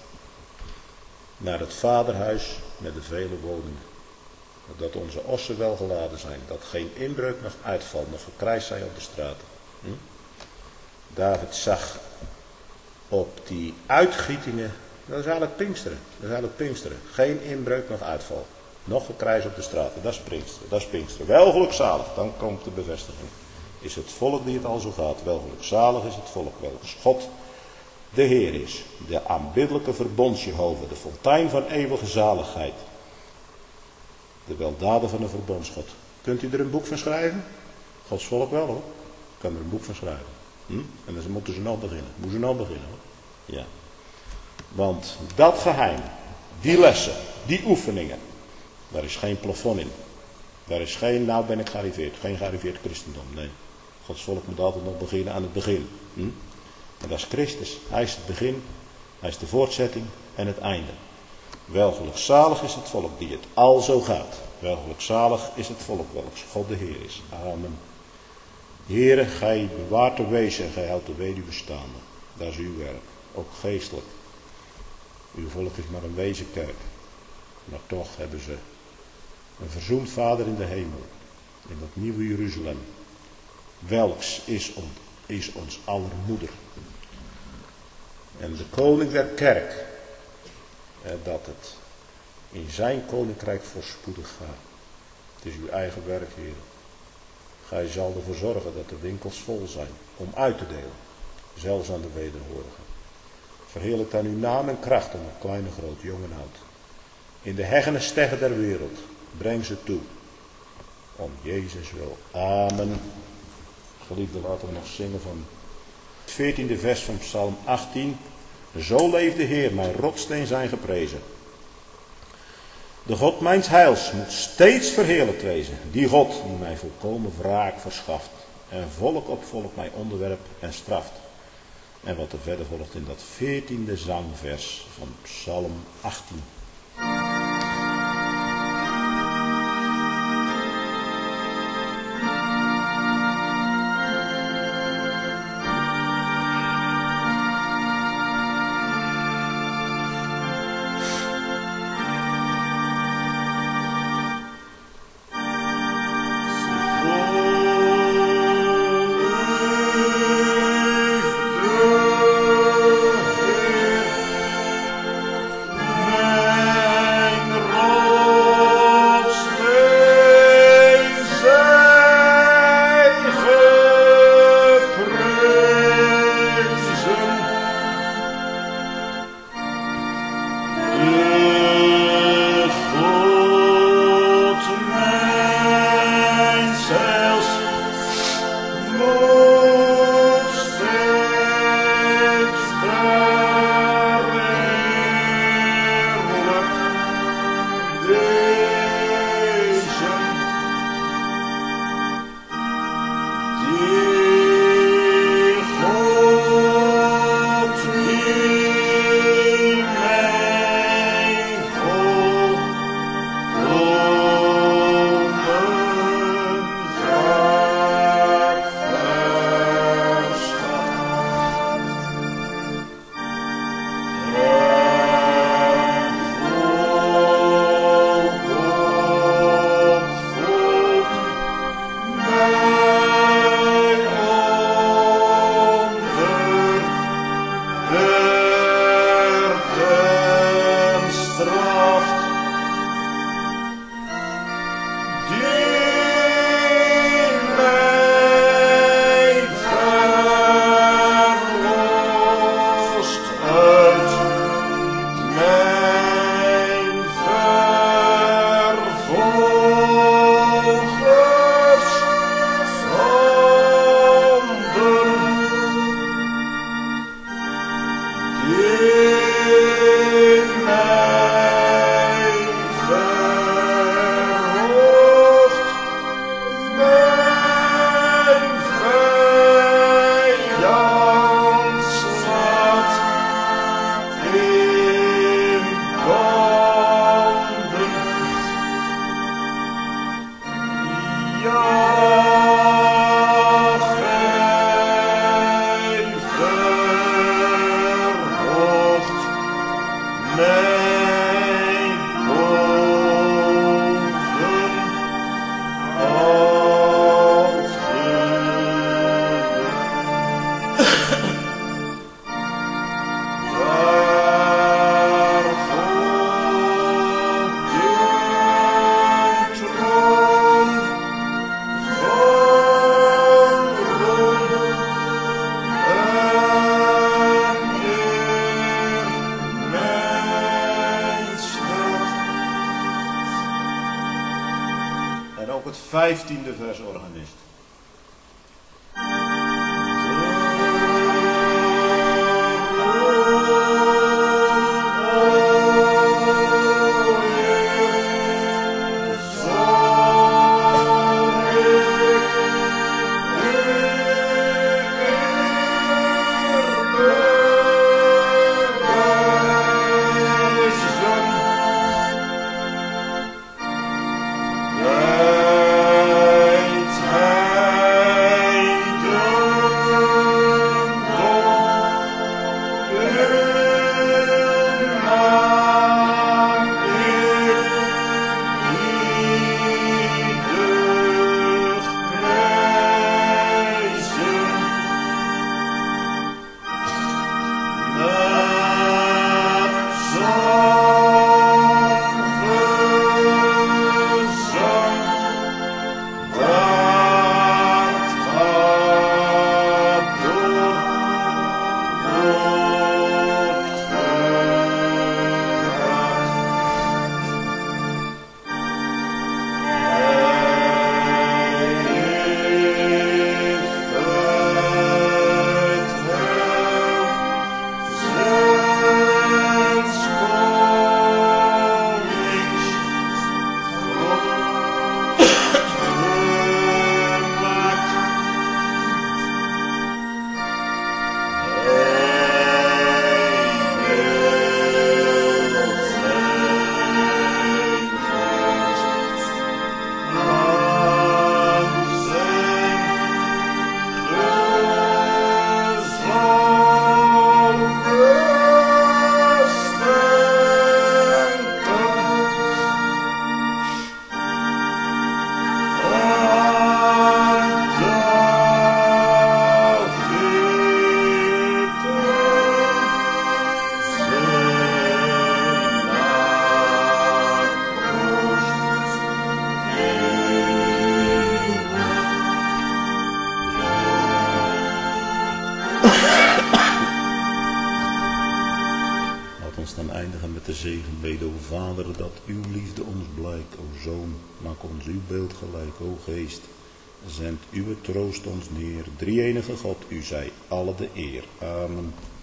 Naar het vaderhuis met de vele woningen. Dat onze ossen wel geladen zijn. Dat geen inbreuk nog uitvalt, nog gekrijs zijn op de straten. Hm? David zag op die uitgietingen. Dat is eigenlijk Pinksteren. Dat is eigenlijk Pinksteren. Geen inbreuk, nog uitval. Nog gekrijs op de straten. Dat is Pinksteren. Dat is Pinksteren. Wel gelukzalig. Dan komt de bevestiging. Is het volk die het al zo gaat. Wel gelukzalig is het volk. Welks God de Heer is. De aanbiddelijke verbondsjehovah. De fontein van eeuwige zaligheid. De weldaden van de verbondsgod. Kunt u er een boek van schrijven? Gods volk wel hoor. Ik kan er een boek van schrijven. Hm? En dan moeten ze nou beginnen. Moeten ze nou beginnen hoor. Ja. Want dat geheim, die lessen, die oefeningen, daar is geen plafond in. Daar is geen, nou ben ik gearriveerd, geen gearriveerd christendom. Nee, Gods volk moet altijd nog beginnen aan het begin. Hm? En dat is Christus. Hij is het begin, hij is de voortzetting en het einde. Wel gelukzalig is het volk die het al zo gaat. Wel gelukzalig is het volk welks God de Heer is. Amen. Heere, gij bewaart de wezen en gij houdt de weduwe staande. Dat is uw werk, ook geestelijk. Uw volk is maar een wezenkerk. Maar toch hebben ze een verzoend vader in de hemel. In dat nieuwe Jeruzalem. Welks is, on, is ons aller moeder. En de koning der kerk. Eh, dat het in zijn koninkrijk voorspoedig gaat. Het is uw eigen werk, Heer. Gij zal ervoor zorgen dat de winkels vol zijn. Om uit te delen. Zelfs aan de wederhorigen. Verheerlijk dan uw naam en kracht om het kleine, groot, jong en oud. In de heggen en steggen der wereld. Breng ze toe. Om Jezus wil. Amen. Geliefde, laten we nog zingen van het veertiende vers van Psalm achttien. Zo leeft de Heer, mijn rotsteen zijn geprezen. De God mijns heils moet steeds verheerlijkt wezen. Die God die mij volkomen wraak verschaft. En volk op volk mij onderwerpt en straft. En wat er verder volgt in dat veertiende zangvers van Psalm achttien. vijftiende vers, organist. De zegenbede, o Vader, dat uw liefde ons blijkt, o Zoon, maak ons uw beeld gelijk, o Geest, zend uw troost ons neer, drie-enige God, u zij alle de eer. Amen.